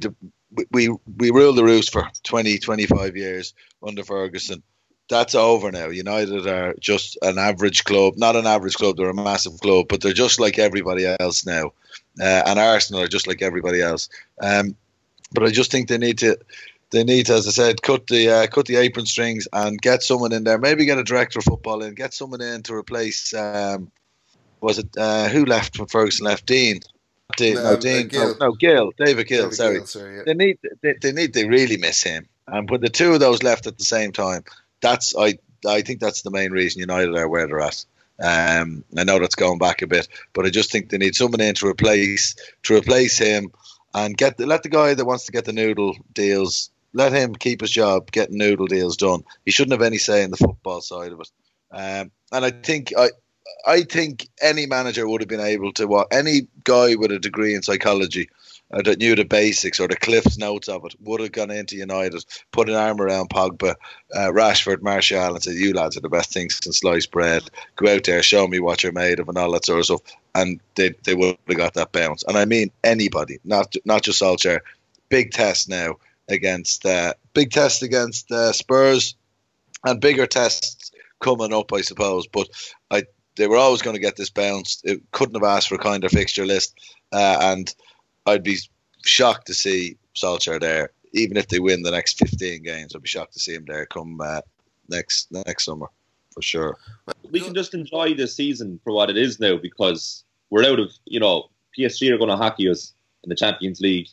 we we ruled the roost for twenty, twenty-five years under Ferguson. That's over now. United are just an average club. Not an average club, they're a massive club, but they're just like everybody else now. Uh, and Arsenal are just like everybody else. Um, but I just think they need to, they need to, as I said, cut the uh, cut the apron strings and get someone in there. Maybe get a director of football in, get someone in to replace, um, was it, uh, who left when Ferguson left? Dean. Dean, no, um, Dean, uh, Gill. no, no, Gill, David Gill. David sorry, Gill, sorry yeah. they need, they, they need, they really miss him. And when the two of those left at the same time, that's I, I think that's the main reason United are where they're at. Um, I know that's going back a bit, but I just think they need someone in to replace, to replace him, and get the, let the guy that wants to get the noodle deals, let him keep his job, getting noodle deals done. He shouldn't have any say in the football side of it. Um, and I think I. I think any manager would have been able to, what any guy with a degree in psychology uh, that knew the basics or the Cliff's notes of it would have gone into United, put an arm around Pogba, uh, Rashford, Martial, and said, "You lads are the best things since sliced bread. Go out there, show me what you're made of," and all that sort of stuff. And they they would have got that bounce. And I mean anybody, not not just Solskjaer. Big test now against uh, big test against uh, Spurs, and bigger tests coming up, I suppose. But I. They were always going to get this bounce. It couldn't have asked for a kinder fixture list. Uh, and I'd be shocked to see Solskjaer there. Even if they win the next fifteen games, I'd be shocked to see him there come uh, next next summer, for sure. We can just enjoy this season for what it is now, because we're out of, you know, P S G are going to hockey us in the Champions League.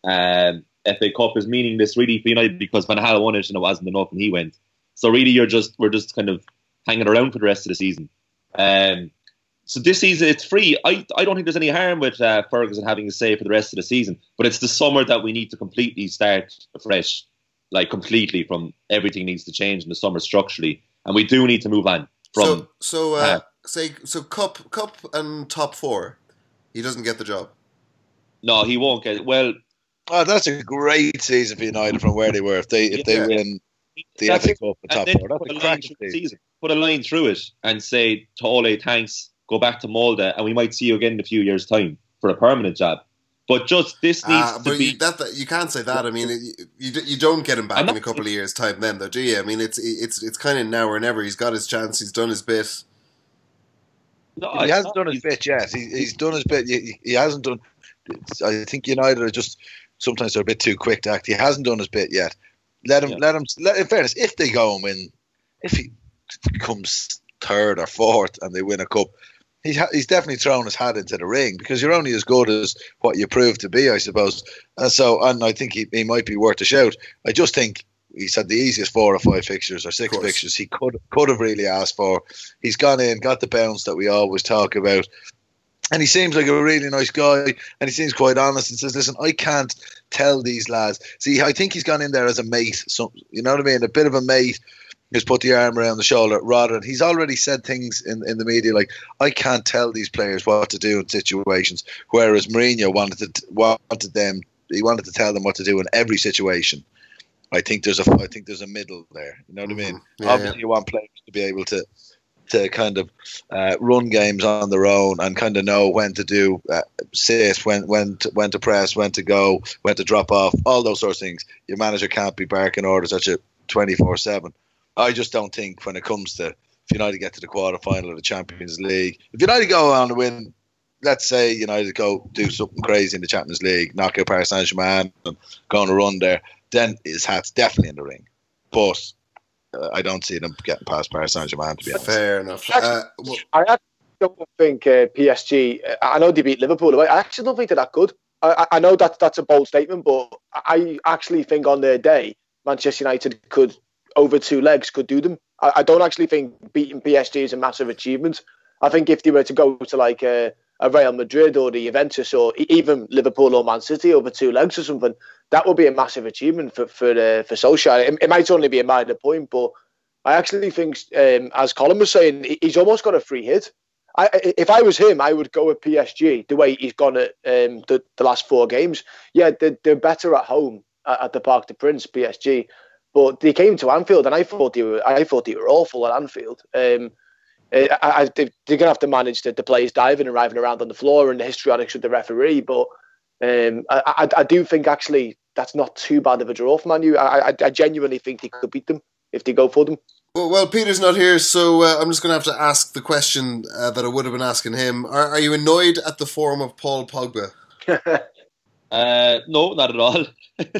Um, F A Cup is meaningless really for United because Van Gaal won it and it wasn't enough and he went. So really you're just we're just kind of hanging around for the rest of the season. Um, so this season it's free. I, I don't think there's any harm with uh, Ferguson having a say for the rest of the season, but it's the summer that we need to completely start afresh, like completely from everything needs to change in the summer structurally, and we do need to move on from. So, so uh, uh, say so cup cup and top four, he doesn't get the job. No, he won't get it. Well, oh, that's a great season for United from where they were. If they if they yeah. win the That's F A Cup and top then four, that's put a a line cracking through the season. season. Put a line through it and say to Ole, thanks, go back to Molde, and we might see you again in a few years' time for a permanent job. But just this needs Uh, to but be. you, that, that, you can't say that. I mean, it, you you don't get him back I'm in not- a couple of years' time, then, though, do you? I mean, it's it's it's kind of now or never. He's got his chance. He's done his bit. No, He it's hasn't not- done his he's- bit yet. He, he's done his bit. He, he hasn't done. I think United are just sometimes they're a bit too quick to act. He hasn't done his bit yet. Let him. Yeah. Let him. Let, in fairness, if they go and win, if he comes third or fourth and they win a cup, he's ha- he's definitely thrown his hat into the ring, because you're only as good as what you prove to be, I suppose. And so, and I think he, he might be worth a shout. I just think he's had the easiest four or five fixtures or six Of course. fixtures he could could have really asked for. He's gone in, got the bounce that we always talk about. And he seems like a really nice guy, and he seems quite honest and says, listen, I can't tell these lads. See, I think he's gone in there as a mate. So, you know what I mean? A bit of a mate who's put the arm around the shoulder, rather than he's already said things in, in the media like, I can't tell these players what to do in situations, whereas Mourinho wanted to wanted them he wanted to tell them what to do in every situation. I think there's a I think there's a middle there. You know what Mhm. I mean? Yeah, Obviously, yeah. you want players to be able to to kind of uh, run games on their own and kind of know when to do uh, sit, when when to, when to press, when to go, when to drop off, all those sorts of things. Your manager can't be barking orders at you twenty-four seven. I just don't think when it comes to, if United get to the quarter final of the Champions League, if United go on to win, let's say United go do something crazy in the Champions League, knock out Paris Saint-Germain and go on a run there, then his hat's definitely in the ring. But uh, I don't see them getting past Paris Saint-Germain, to be honest. Fair enough. Uh, well, I actually don't think uh, P S G. I know they beat Liverpool. I actually don't think they're that good. I, I, I know that that's a bold statement, but I actually think on their day, Manchester United could, over two legs, could do them. I, I don't actually think beating P S G is a massive achievement. I think if they were to go to like a, a Real Madrid or the Juventus or even Liverpool or Man City over two legs or something, that would be a massive achievement for for uh, for Solskjaer. It, it might only be a minor point, but I actually think, um, as Colin was saying, he's almost got a free hit. I, if I was him, I would go with P S G the way he's gone at um, the, the last four games. Yeah, they're, they're better at home at, at the Parc des Princes, P S G, but they came to Anfield, and I thought they were I thought they were awful at Anfield. Um, I, I, they're going to have to manage the, the players diving and writhing around on the floor and the histrionics with the referee, but um, I, I, I do think actually that's not too bad of a draw for Man U. I, I, I genuinely think they could beat them if they go for them. Well, well, Peter's not here, so uh, I'm just going to have to ask the question uh, that I would have been asking him. Are, are you annoyed at the form of Paul Pogba? uh, no, not at all.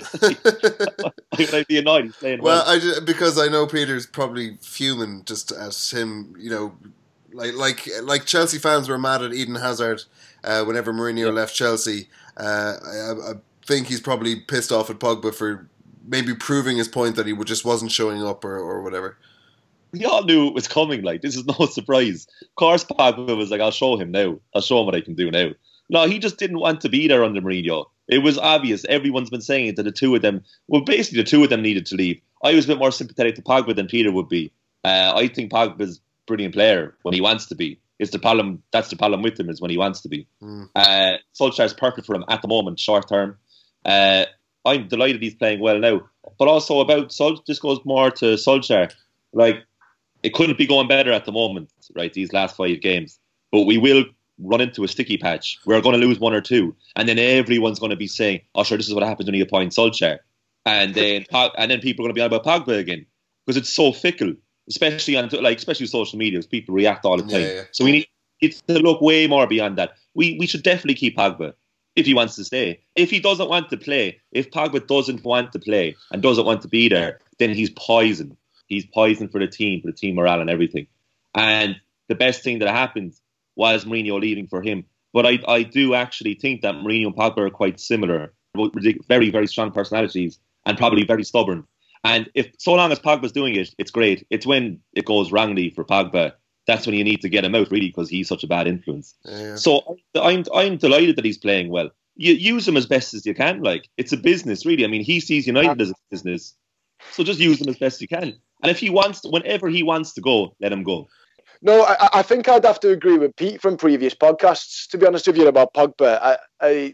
I'd be annoyed. He's playing well. Well, I just, because I know Peter's probably fuming just at him, you know, like like like Chelsea fans were mad at Eden Hazard uh, whenever Mourinho yeah. left Chelsea. Uh, I, I think he's probably pissed off at Pogba for maybe proving his point that he just wasn't showing up or, or whatever. We all knew it was coming. Like, this is no surprise. Of course, Pogba was like, I'll show him now. I'll show him what I can do now. No, he just didn't want to be there under Mourinho. It was obvious. Everyone's been saying that the two of them, well, basically the two of them needed to leave. I was a bit more sympathetic to Pogba than Peter would be. Uh, I think Pogba's a brilliant player when he wants to be. It's the problem. That's the problem with him, is when he wants to be. Mm. Uh, Solskjaer's perfect for him at the moment, short term. Uh, I'm delighted he's playing well now. But also about Sol, this goes more to Solskjaer. Like, it couldn't be going better at the moment, right? These last five games, but we will run into a sticky patch. We're going to lose one or two, and then everyone's going to be saying, "Oh, sure, this is what happens when you appoint Solskjaer," and then and then people are going to be on about Pogba again because it's so fickle, especially on like especially social media. People react all the time, yeah, yeah. So we need it to look way more beyond that. We we should definitely keep Pogba if he wants to stay. If he doesn't want to play, if Pogba doesn't want to play and doesn't want to be there, then he's poison. He's poison for the team, for the team morale and everything. And the best thing that happened was Mourinho leaving for him. But I, I do actually think that Mourinho and Pogba are quite similar. Very, very strong personalities and probably very stubborn. And if so long as Pogba's doing it, it's great. It's when it goes wrongly for Pogba, that's when you need to get him out, really, because he's such a bad influence. Yeah. So I'm I'm delighted that he's playing well. You use him as best as you can. Like, it's a business, really. I mean, he sees United as a business. So just use him as best you can. And if he wants to, whenever he wants to go, let him go. No, I, I think I'd have to agree with Pete from previous podcasts, to be honest with you, about Pogba. I I,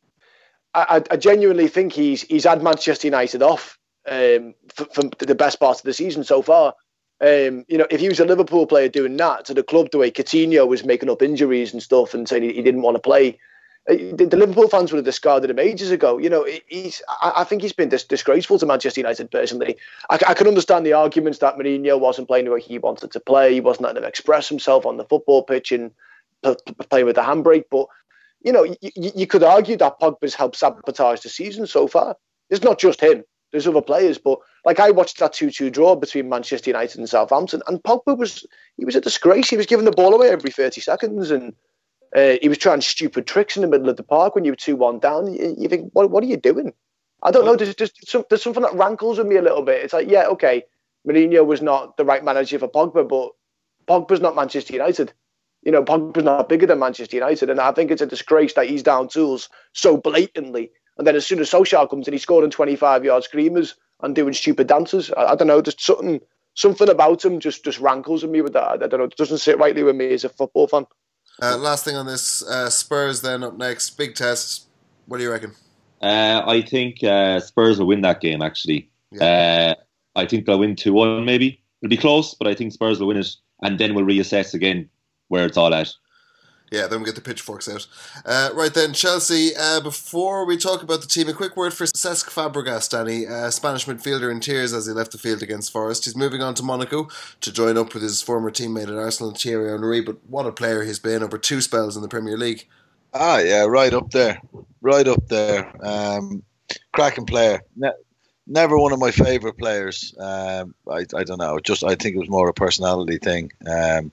I, I genuinely think he's he's had Manchester United off um, for, for the best part of the season so far. Um, you know, if he was a Liverpool player doing that to the club the way Coutinho was making up injuries and stuff and saying he, he didn't want to play, the, the Liverpool fans would have discarded him ages ago. You know, he's. I, I think he's been dis- disgraceful to Manchester United personally. I, I can understand the arguments that Mourinho wasn't playing the way he wanted to play. He wasn't letting him express himself on the football pitch and p- p- playing with the handbrake. But, you know, y- y- you could argue that Pogba's helped sabotage the season so far. It's not just him. There's other players. But, like, I watched that two-two draw between Manchester United and Southampton, and Pogba was, he was a disgrace. He was giving the ball away every thirty seconds, and Uh, he was trying stupid tricks in the middle of the park when you were two one down. You, you think, what, what are you doing? I don't know. There's just some, there's something that rankles with me a little bit. It's like, yeah, okay, Mourinho was not the right manager for Pogba, but Pogba's not Manchester United. You know, Pogba's not bigger than Manchester United, and I think it's a disgrace that he's down tools so blatantly. And then as soon as Solskjaer comes in, he's scoring twenty-five yard screamers and doing stupid dances. I, I don't know. There's something something about him just just rankles with me with that. I, I don't know. It doesn't sit rightly with me as a football fan. Uh, last thing on this, uh, Spurs then up next. Big test. What do you reckon? Uh, I think uh, Spurs will win that game, actually. Yeah. Uh, I think they'll win two one maybe. It'll be close, but I think Spurs will win it, and then we'll reassess again where it's all at. Yeah, then we get the pitchforks out. Uh, right then, Chelsea. Uh, before we talk about the team, a quick word for Cesc Fabregas, Danny, uh, Spanish midfielder in tears as he left the field against Forest. He's moving on to Monaco to join up with his former teammate at Arsenal, Thierry Henry. But what a player he's been over two spells in the Premier League. Ah, yeah, right up there, right up there. Um, cracking player. Ne- never one of my favourite players. Um, I I don't know. Just I think it was more a personality thing. Um,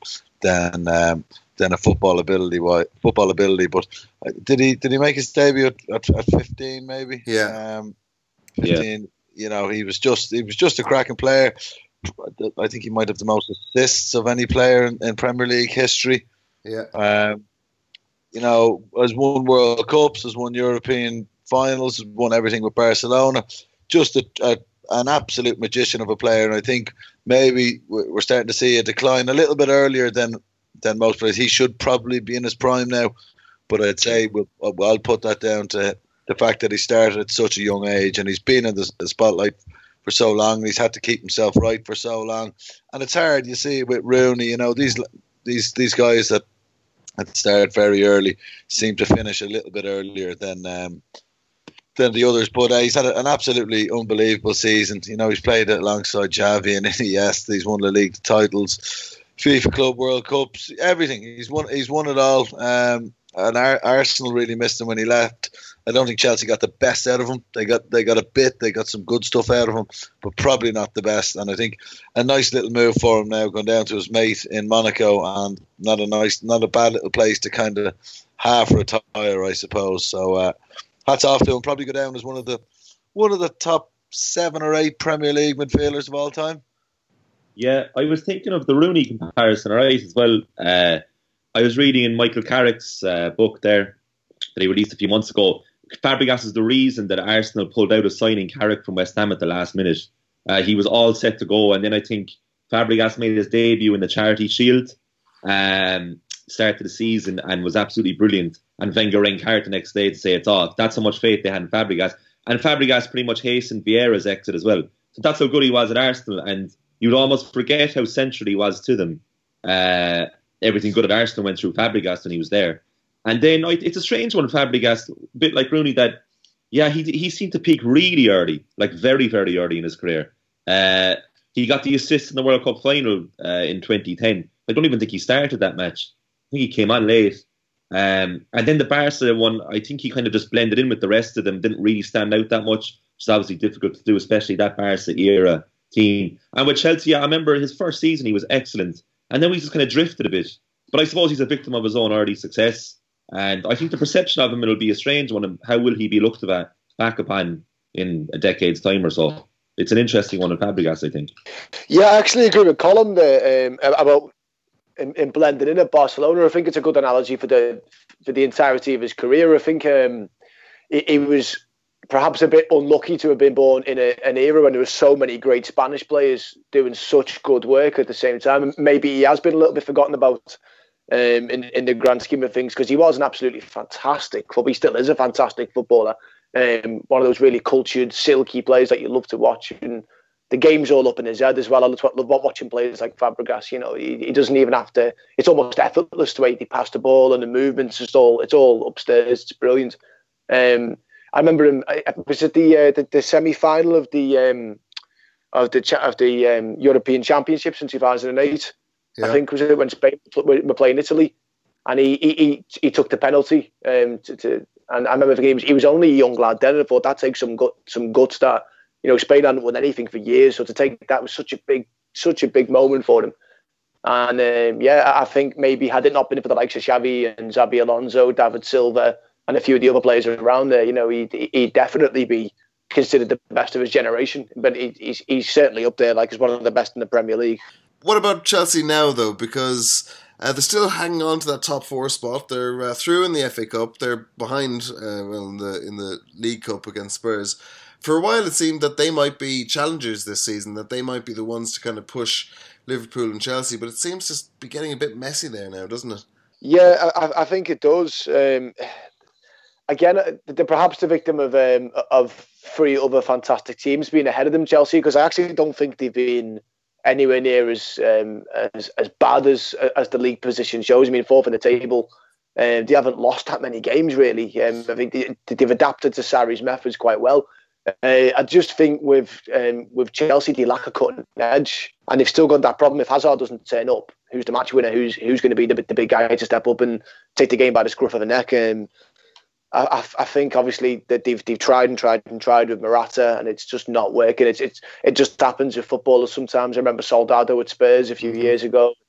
than um, than a football ability. Football ability, but did he did he make his debut at, at, at fifteen? Maybe. Yeah. Um, fifteen. Yeah. You know, he was just he was just a cracking player. I think he might have the most assists of any player in, in Premier League history. Yeah. Um, you know, has won World Cups, has won European finals, has won everything with Barcelona. Just a, a, an absolute magician of a player. And I think maybe we're starting to see a decline a little bit earlier than than most players. He should probably be in his prime now. But I'd say we'll, I'll put that down to the fact that he started at such a young age and he's been in the, the spotlight for so long, and he's had to keep himself right for so long. And it's hard, you see, with Rooney, you know, these these these guys that, that started very early seem to finish a little bit earlier than um, than the others. But uh, he's had an absolutely unbelievable season. You know, he's played alongside Xavi and Iniesta. He's won the league titles, FIFA Club World Cups, everything. He's won. He's won it all. Um, and Ar- Arsenal really missed him when he left. I don't think Chelsea got the best out of him. They got they got a bit. They got some good stuff out of him, but probably not the best. And I think a nice little move for him now, going down to his mate in Monaco, and not a nice, not a bad little place to kind of half retire, I suppose. So uh, hats off to him. Probably go down as one of the one of the top seven or eight Premier League midfielders of all time. Yeah, I was thinking of the Rooney comparison, right, as well. Uh, I was reading in Michael Carrick's uh, book there that he released a few months ago. Fabregas is the reason that Arsenal pulled out of signing Carrick from West Ham at the last minute. Uh, he was all set to go, and then I think Fabregas made his debut in the Charity Shield, um, start of the season, and was absolutely brilliant. And Wenger rang Carrick the next day to say it's off. That's how much faith they had in Fabregas. And Fabregas pretty much hastened Vieira's exit as well. So that's how good he was at Arsenal, and you'd almost forget how central he was to them. Uh, everything good at Arsenal went through Fabregas when he was there. And then it's a strange one, Fabregas, a bit like Rooney, that, yeah, he he seemed to peak really early, like very, very early in his career. Uh, he got the assist in the World Cup final uh, in twenty ten. I don't even think he started that match. I think he came on late. Um, and then the Barca one, I think he kind of just blended in with the rest of them, didn't really stand out that much, which is obviously difficult to do, especially that Barca era team. And with Chelsea, yeah, I remember his first season, he was excellent. And then we just kind of drifted a bit. But I suppose he's a victim of his own early success. And I think the perception of him, it'll be a strange one. How will he be looked at back upon in a decade's time or so? It's an interesting one in Fabregas, I think. Yeah, I actually agree with Colin there um, about in, in blending in at Barcelona. I think it's a good analogy for the for the entirety of his career. I think um, he, he was perhaps a bit unlucky to have been born in a, an era when there were so many great Spanish players doing such good work at the same time. Maybe he has been a little bit forgotten about Um, in, in the grand scheme of things, because he was an absolutely fantastic footballer. He still is a fantastic footballer. Um, one of those really cultured, silky players that you love to watch. And the game's all up in his head as well. I love, love watching players like Fabregas. You know, he, he doesn't even have to. It's almost effortless the way he passed the ball, and the movements. It's all it's all upstairs. It's brilliant. Um, I remember him. I, was it the uh, the, the semi final of the um, of the of the um, European Championships in two thousand eight. Yeah. I think was it when Spain were playing Italy, and he he he took the penalty. Um, to, to and I remember the games. He was only a young lad then, and I thought that takes some gut, some guts. That you know Spain hadn't won anything for years, so to take that was such a big such a big moment for them. And um, yeah, I think maybe had it not been for the likes of Xavi and Xabi Alonso, David Silva, and a few of the other players around there, you know, he'd he'd definitely be considered the best of his generation. But he, he's he's certainly up there, like as one of the best in the Premier League. What about Chelsea now, though? Because uh, they're still hanging on to that top four spot. They're uh, through in the F A Cup. They're behind uh, well, in the in the League Cup against Spurs. For a while, it seemed that they might be challengers this season, that they might be the ones to kind of push Liverpool and Chelsea. But it seems to be getting a bit messy there now, doesn't it? Yeah, I, I think it does. Um, again, they're perhaps the victim of um, of three other fantastic teams being ahead of them, Chelsea, because I actually don't think they've been anywhere near as um, as as bad as as the league position shows. I mean, fourth in the table, uh, they haven't lost that many games really. Um, I think they, they've adapted to Sarri's methods quite well. Uh, I just think with um, with Chelsea, they lack a cutting edge, and they've still got that problem. If Hazard doesn't turn up, who's the match winner? Who's who's going to be the the big guy to step up and take the game by the scruff of the neck? Um, I, I think obviously that they've they've tried and tried and tried with Morata, and it's just not working. It's it's it just happens with footballers sometimes. I remember Soldado at Spurs a few years ago.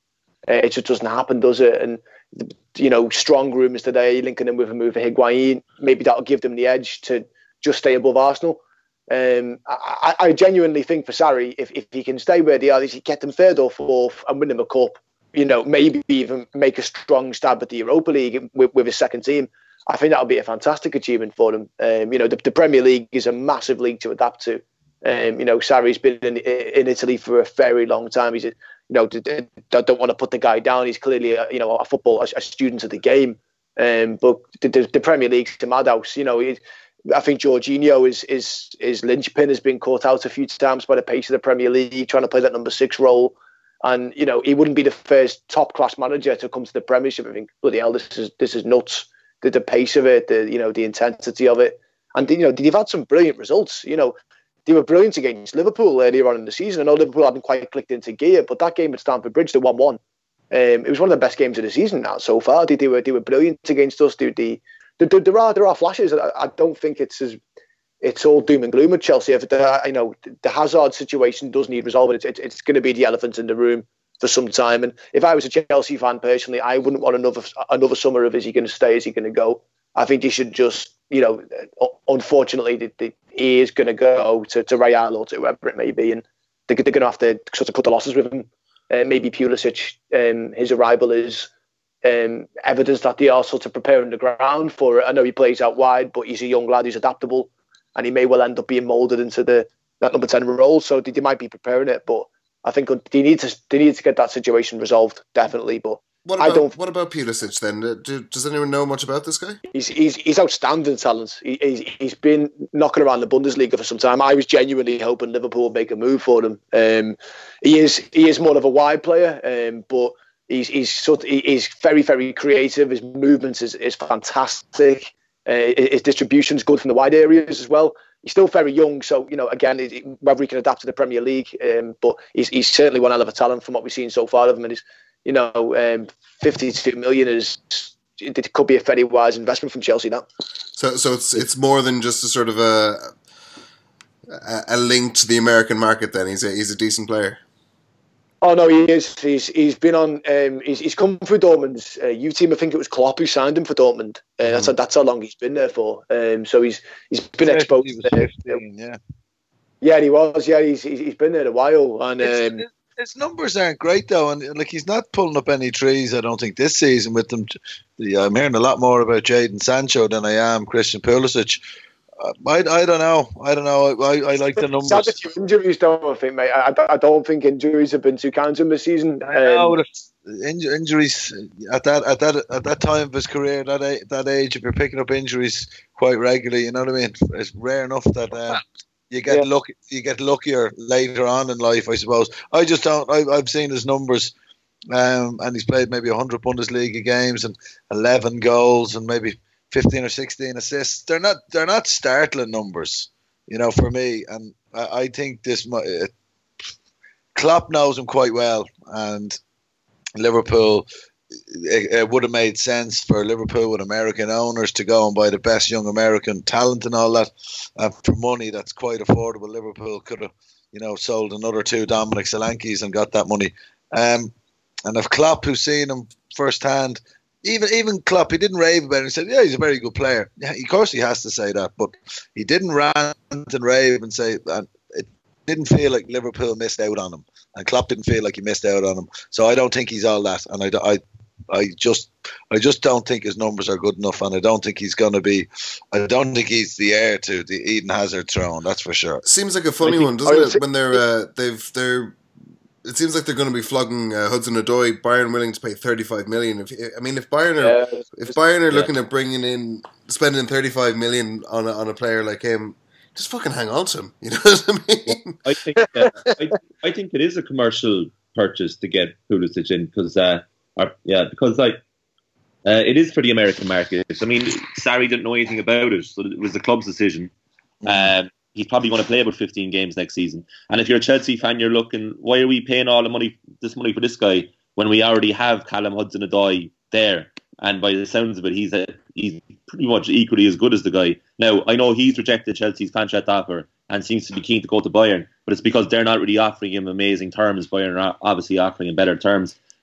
Uh, it just doesn't happen, does it? And you know, strong rumours today linking him with a move for Higuain. Maybe that'll give them the edge to just stay above Arsenal. Um, I, I genuinely think for Sarri, if, if he can stay where they are, he get them third or fourth and win them a cup. You know, maybe even make a strong stab at the Europa League with, with his second team. I think that would be a fantastic achievement for them. Um, you know, the, the Premier League is a massive league to adapt to. Um, you know, Sarri's been in, in Italy for a very long time. He's, a, you know, I don't want to put the guy down. He's clearly, a, you know, a football, a, a student of the game. Um, but the, the, the Premier League's a madhouse. You know, he, I think Jorginho is is is linchpin has been caught out a few times by the pace of the Premier League, trying to play that number six role. And you know, he wouldn't be the first top class manager to come to the Premiership. I think, bloody hell, this is this is nuts. The, the pace of it, the you know, the intensity of it, and you know, they've had some brilliant results. You know, they were brilliant against Liverpool earlier on in the season. I know Liverpool hadn't quite clicked into gear, but that game at Stamford Bridge, the one one, um, it was one of the best games of the season now so far. They, they were they were brilliant against us. They, they, they, there are there are flashes. I, I don't think it's as it's all doom and gloom at Chelsea. If the, you know, the Hazard situation does need resolving, it's it's, it's going to be the elephant in the room for some time. And if I was a Chelsea fan personally, I wouldn't want another another summer of is he going to stay, is he going to go? I think he should just, you know, unfortunately, the, the, he is going to go to, to Real or to whoever it may be, and they, they're going to have to sort of cut the losses with him. Uh, maybe Pulisic, um, his arrival is um, evidence that they are sort of preparing the ground for it. I know he plays out wide, but he's a young lad who's adaptable, and he may well end up being moulded into the that number ten role. So they, they might be preparing it, but I think they need to they need to get that situation resolved, definitely. But what about, I don't. What about Pulisic then? Do, does anyone know much about this guy? He's he's he's outstanding talent. He, he's he's been knocking around the Bundesliga for some time. I was genuinely hoping Liverpool would make a move for him. Um, he is he is more of a wide player, um, but he's he's sort of, he's very very creative. His movements is is fantastic. Uh, his distribution is good from the wide areas as well. He's still very young, so you know, again, whether he can adapt to the Premier League, um, but he's he's certainly one hell of a talent from what we've seen so far of him. And he's, you know, um, fifty-two million is it could be a very wise investment from Chelsea now. So, so it's it's more than just a sort of a a link to the American market. Then he's a he's a decent player. Oh no, he is. He's he's been on. Um, he's he's come through Dortmund's uh, youth team. I think it was Klopp who signed him for Dortmund. Uh, mm. That's that's how long he's been there for. Um, so he's he's been exposed. He was fifteen, yeah, yeah, he was. Yeah, he's he's been there a while, and um, his, his numbers aren't great though, and like he's not pulling up any trees. I don't think this season with them. I'm hearing a lot more about Jadon Sancho than I am Christian Pulisic. I, I don't know. I don't know. I, I like the numbers. Sad that your injuries, don't I think, mate. I, I don't think injuries have been too kind to him this season. I know um, inj- injuries at that at that at that time of his career, that a, that age, if you're picking up injuries quite regularly, you know what I mean. It's rare enough that uh, you get yeah. lucky. You get luckier later on in life, I suppose. I just don't. I, I've seen his numbers, um, and he's played maybe one hundred Bundesliga games and eleven goals and maybe fifteen or sixteen assists. They're not they're not startling numbers, you know, for me. And I, I think this uh, Klopp knows him quite well, and Liverpool, it, it would have made sense for Liverpool with American owners to go and buy the best young American talent and all that, uh, for money that's quite affordable. Liverpool could have, you know, sold another two Dominic Solankis and got that money. Um, and if Klopp, who's seen him firsthand, Even even Klopp, he didn't rave about it. He said, yeah, he's a very good player. Yeah, of course he has to say that, but he didn't rant and rave and say, and it didn't feel like Liverpool missed out on him. And Klopp didn't feel like he missed out on him. So I don't think he's all that. And I, I, I just I just don't think his numbers are good enough. And I don't think he's going to be, I don't think he's the heir to the Eden Hazard throne, that's for sure. Seems like a funny one, doesn't it? When they're, uh, they've, they're, it seems like they're going to be flogging uh, Hudson-Odoi. Bayern willing to pay thirty-five million. If I mean, if Bayern are yeah, if Bayern are yeah. looking at bringing in spending thirty-five million on a, on a player like him, just fucking hang on to him. You know what I mean? I think uh, I, I think it is a commercial purchase to get Pulisic in because uh, or, yeah, because like uh, it is for the American market. I mean, Sarri didn't know anything about it, so it was the club's decision. Mm-hmm. Um, He's probably going to play about fifteen games next season. And if you're a Chelsea fan, you're looking, why are we paying all the money, this money for this guy when we already have Callum Hudson-Odoi there? And by the sounds of it, he's a, he's pretty much equally as good as the guy. Now, I know he's rejected Chelsea's contract offer and seems to be keen to go to Bayern, but it's because they're not really offering him amazing terms. Bayern are obviously offering him better terms.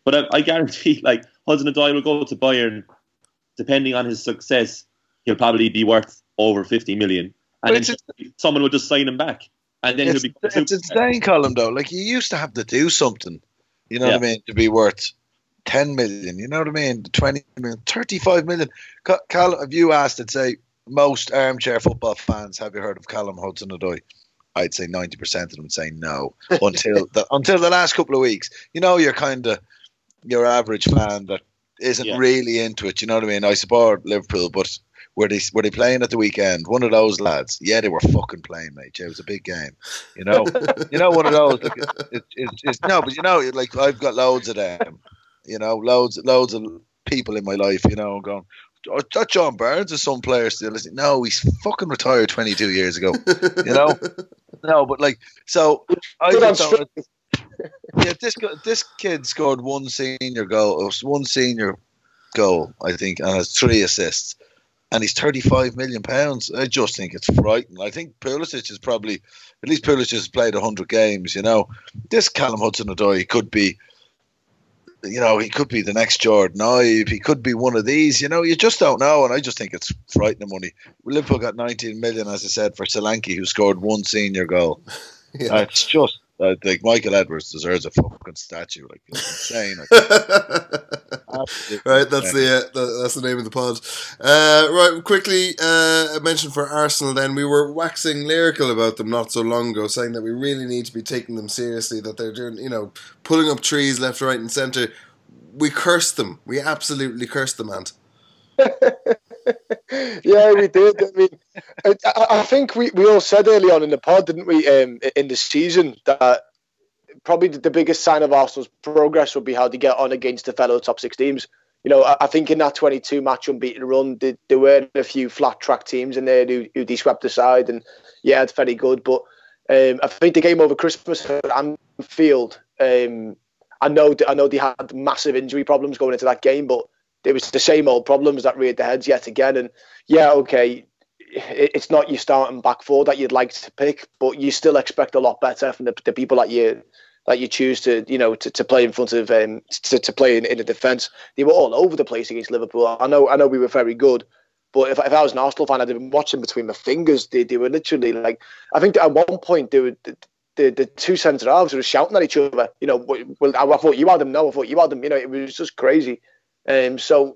But I, I guarantee, like, Hudson-Odoi will go to Bayern, depending on his success, he'll probably be worth over fifty million. And then someone will just sign him back. And then it's, he'll be. It's insane, Colin, though. Like, you used to have to do something, you know yeah. what I mean, to be worth ten million, you know what I mean? twenty million, thirty-five million. Cal, have you asked, I'd say, most armchair football fans, have you heard of Callum Hudson-Odoi? I'd say ninety percent of them say no until the, until the last couple of weeks. You know, you're kind of your average fan that isn't yeah. really into it. You know what I mean? I support Liverpool, but were they were they playing at the weekend? One of those lads. Yeah, they were fucking playing, mate. It was a big game. You know, you know one of those. Like, it, it, it, it's no, but you know, like I've got loads of them. You know, loads, loads of people in my life. You know, going. Oh, that John Barnes is some player still. Listening. No, he's fucking retired twenty-two years ago. You know, no, but like, so I thought, yeah, this this kid scored one senior goal, one senior goal, I think, and has three assists, and he's thirty-five million pounds. I just think it's frightening. I think Pulisic is probably, at least Pulisic has played a hundred games. You know, this Callum Hudson-Odoi could be. You know, he could be the next Jordan Ibe. He could be one of these. You know, you just don't know. And I just think it's frightening money. Liverpool got nineteen million, as I said, for Solanke, who scored one senior goal. Yeah. Uh, it's just, I think Michael Edwards deserves a fucking statue. Like, it's insane. Right, that's the uh, that's the name of the pod. Uh, right, quickly, uh, a mention for Arsenal then. We were waxing lyrical about them not so long ago, saying that we really need to be taking them seriously, that they're doing, you know, pulling up trees left, right and centre. We cursed them. We absolutely cursed them, Ant. Yeah, we did. I mean, I, I think we, we all said early on in the pod, didn't we, um, in the season, that probably the biggest sign of Arsenal's progress would be how they get on against the fellow top six teams. You know, I, I think in that twenty-two match unbeaten run, they, there were a few flat track teams in there who, who they swept aside, and yeah, it's very good. But um, I think the game over Christmas at Anfield, um, I know I know they had massive injury problems going into that game, but it was the same old problems that reared their heads yet again. And yeah, okay, it's not your starting back four that you'd like to pick, but you still expect a lot better from the, the people that you that you choose to, you know, to, to play in front of, um, to, to play in, in the defence. They were all over the place against Liverpool. I know, I know, we were very good, but if, if I was an Arsenal fan, I'd have been watching between my fingers. They, they were literally like, I think at one point they were. The, the, the two centre halves were shouting at each other. You know, well, I, I thought you had them. No, I thought you had them. You know, it was just crazy. Um, so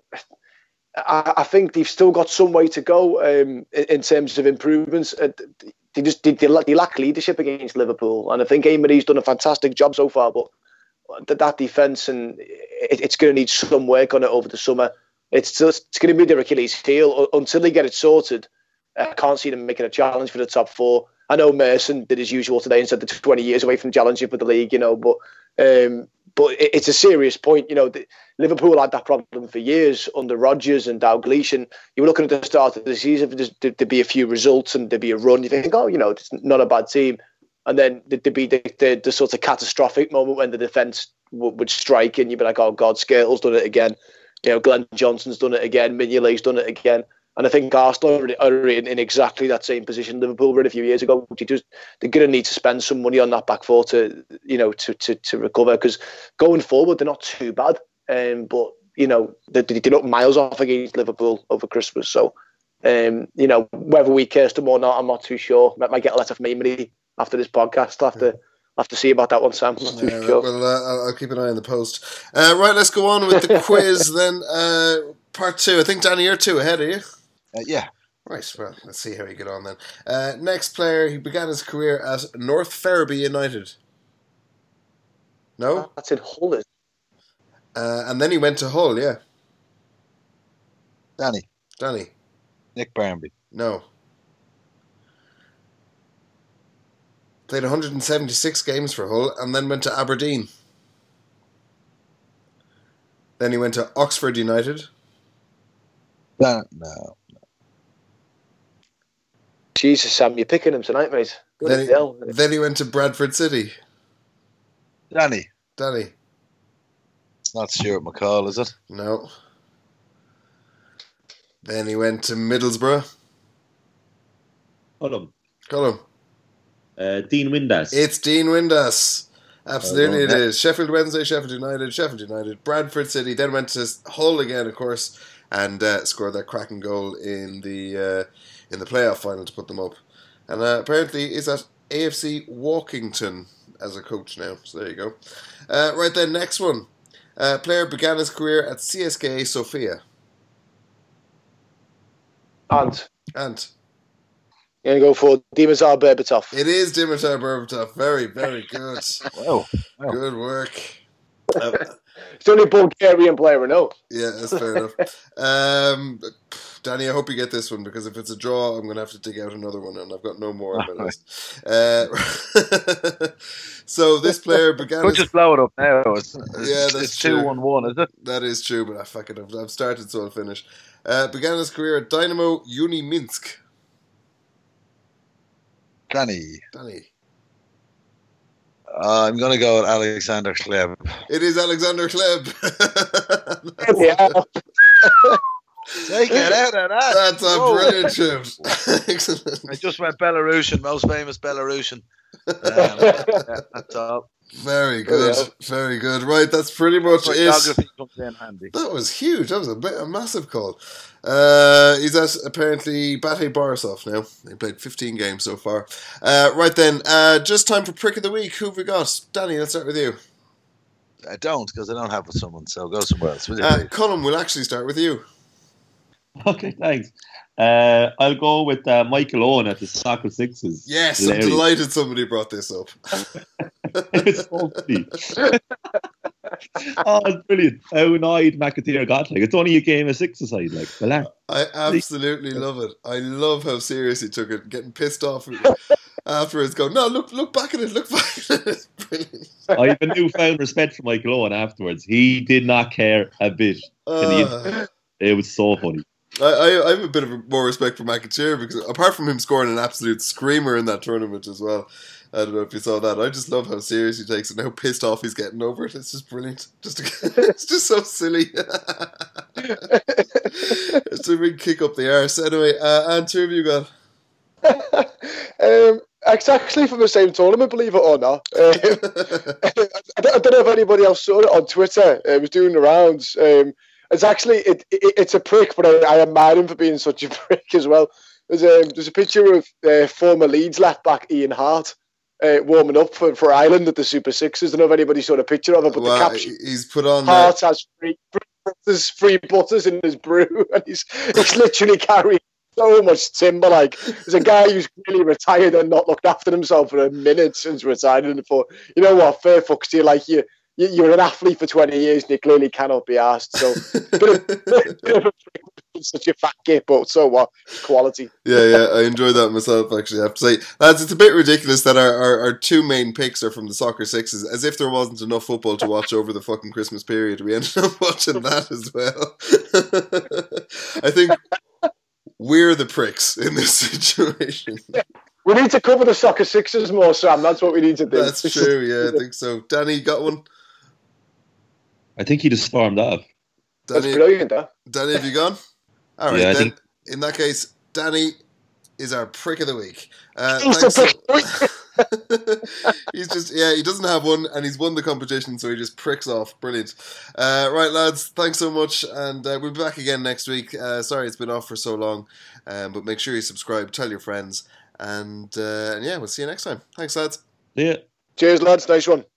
I, I think they've still got some way to go um, in, in terms of improvements. Uh, they just they, they lack leadership against Liverpool, and I think Emery's done a fantastic job so far. But that, that defence, and it, it's going to need some work on it over the summer. It's just it's going to be their Achilles heel until they get it sorted. I can't see them making a challenge for the top four. I know Merson did his usual today and said they're twenty years away from challenging for the league, you know, but um, but it, it's a serious point. You know, the, Liverpool had that problem for years under Rodgers and Dalglish, and you were looking at the start of the season, there'd, there'd be a few results and there'd be a run. You think, oh, you know, it's not a bad team. And then there'd be the, the, the sort of catastrophic moment when the defence w- would strike and you'd be like, oh, God, Skirtle's done it again. You know, Glenn Johnson's done it again. Mignolet's done it again. And I think Arsenal are in, in exactly that same position Liverpool were in a few years ago. Just, they're going to need to spend some money on that back four to, you know, to to, to recover. Because going forward, they're not too bad. Um, but you know, they, they look miles off against Liverpool over Christmas. So, um, you know, whether we cursed them or not, I'm not too sure. I might get a letter from Emery after this podcast. I'll have to, I'll have to see about that one, Sam. I'm not too yeah, sure. Well, uh, I'll keep an eye on the post. Uh, right, let's go on with the quiz then. Uh, part two. I think, Danny, you're two ahead, are you? Uh, yeah. Right, well, let's see how you get on then. Uh, next player, he began his career at North Ferriby United. No? That's in Hull. Uh, and then he went to Hull, yeah. Danny. Danny. Nick Barmby. No. Played one hundred seventy-six games for Hull and then went to Aberdeen. Then he went to Oxford United. No, no. Jesus, Sam, you're picking him tonight, mate. Then he, then he went to Bradford City. Danny. Danny. It's not Stuart McCall, is it? No. Then he went to Middlesbrough. Colum. Colum. Uh, Dean Windass. It's Dean Windass. Absolutely, well it done, is. Sheffield Wednesday, Sheffield United, Sheffield United, Bradford City, then went to Hull again, of course, and uh, scored that cracking goal in the uh, in the playoff final to put them up. And uh, apparently is at A F C Walkington as a coach now. So there you go. Uh, right then, next one. Uh, player began his career at C S K A Sofia. And And you're going to go for Dimitar Berbatov. it is Dimitar Berbatov. Very, very good. Wow. Wow. Good work. Uh, It's the only Bulgarian player I know. yeah, that's fair enough. Um, Danny, I hope you get this one, because if it's a draw, I'm going to have to dig out another one, and I've got no more on my list. Uh, so this player began. We'll his- just blow it up now. It's, it's, Yeah, that's it's true. two one one, is it? That is true, but I fuck it. I've, I've started, so I'll finish. Uh, began his career at Dynamo Uni Minsk. Danny. Danny. Uh, I'm going to go with Alexander Kleb. It is Alexander Kleb. Yeah. Take it out of that. That's a Whoa. brilliant shout. Excellent. I just went Belarusian, most famous Belarusian. Um, yeah, that's all. Very good. Yeah. Very good. Right, that's pretty much Where it. geography comes in handy. That was huge. That was a, bit, a massive call. Uh, he's at apparently Bate Borisov now. They played fifteen games so far. Uh, right then, uh, just time for Prick of the Week. Who have we got? Danny, let's start with you. I don't, because I don't have someone, so go somewhere else. Will you, Uh, please? Colin, we'll actually start with you. Okay, thanks. Uh, I'll go with uh, Michael Owen at the Soccer Sixes. Yes, I'm Hilarious. delighted somebody brought this up. It's so funny. Oh, it's brilliant. How annoyed McAteer got. Like, it's only a game of six aside. Like, relax. I absolutely love it. I love how serious he took it, getting pissed off afterwards, going, no, look look back at it, look back at it. It's brilliant. I have a newfound respect for Michael Owen afterwards. He did not care a bit. Uh, It was so funny. I, I, I have a bit of a, more respect for McAteer, because apart from him scoring an absolute screamer in that tournament as well, I don't know if you saw that. I just love how serious he takes it and how pissed off he's getting over it. It's just brilliant. Just It's just so silly. It's a big kick up the arse. Anyway, uh, and two of you got. um, it's actually from the same tournament, believe it or not. Um, I, don't, I don't know if anybody else saw it on Twitter. It was doing the rounds. Um, it's actually it, it, it's a prick, but I, I admire him for being such a prick as well. There's a there's a picture of uh, former Leeds left back Ian Hart uh, warming up for, for Ireland at the Super Sixes. I don't know if anybody saw the picture of it, but Well, the caption: he's put on. Uh, Hart has free, free butters, free butters in his brew, and he's he's literally carrying so much timber. Like, there's a guy who's really retired and not looked after himself for a minute since retiring. And thought, you know what, fair fucks to you. Like, you, you you're an athlete for twenty years and you clearly cannot be asked. So, bit of, bit of a prick, such a fat git, but so what? Quality. Yeah, yeah, I enjoyed that myself, actually, I have to say. Lads, it's a bit ridiculous that our, our, our two main picks are from the Soccer Sixes, as if there wasn't enough football to watch over the fucking Christmas period. We ended up watching that as well. I think we're the pricks in this situation. We need to cover the Soccer Sixes more, Sam. That's what we need to do. That's true, yeah, I think so. Danny, got one? I think he just stormed off. That's Danny, brilliant, huh? Danny, have you gone? All right, Yeah, I then. think- In that case, Danny is our prick of the week. Uh, He's thanks the so- he's just, yeah, he doesn't have one, and he's won the competition, so he just pricks off. Brilliant. Uh, right, lads, thanks so much, and uh, we'll be back again next week. Uh, sorry it's been off for so long, um, but make sure you subscribe, tell your friends, and, uh, and yeah, we'll see you next time. Thanks, lads. See ya. Cheers, lads. Nice one.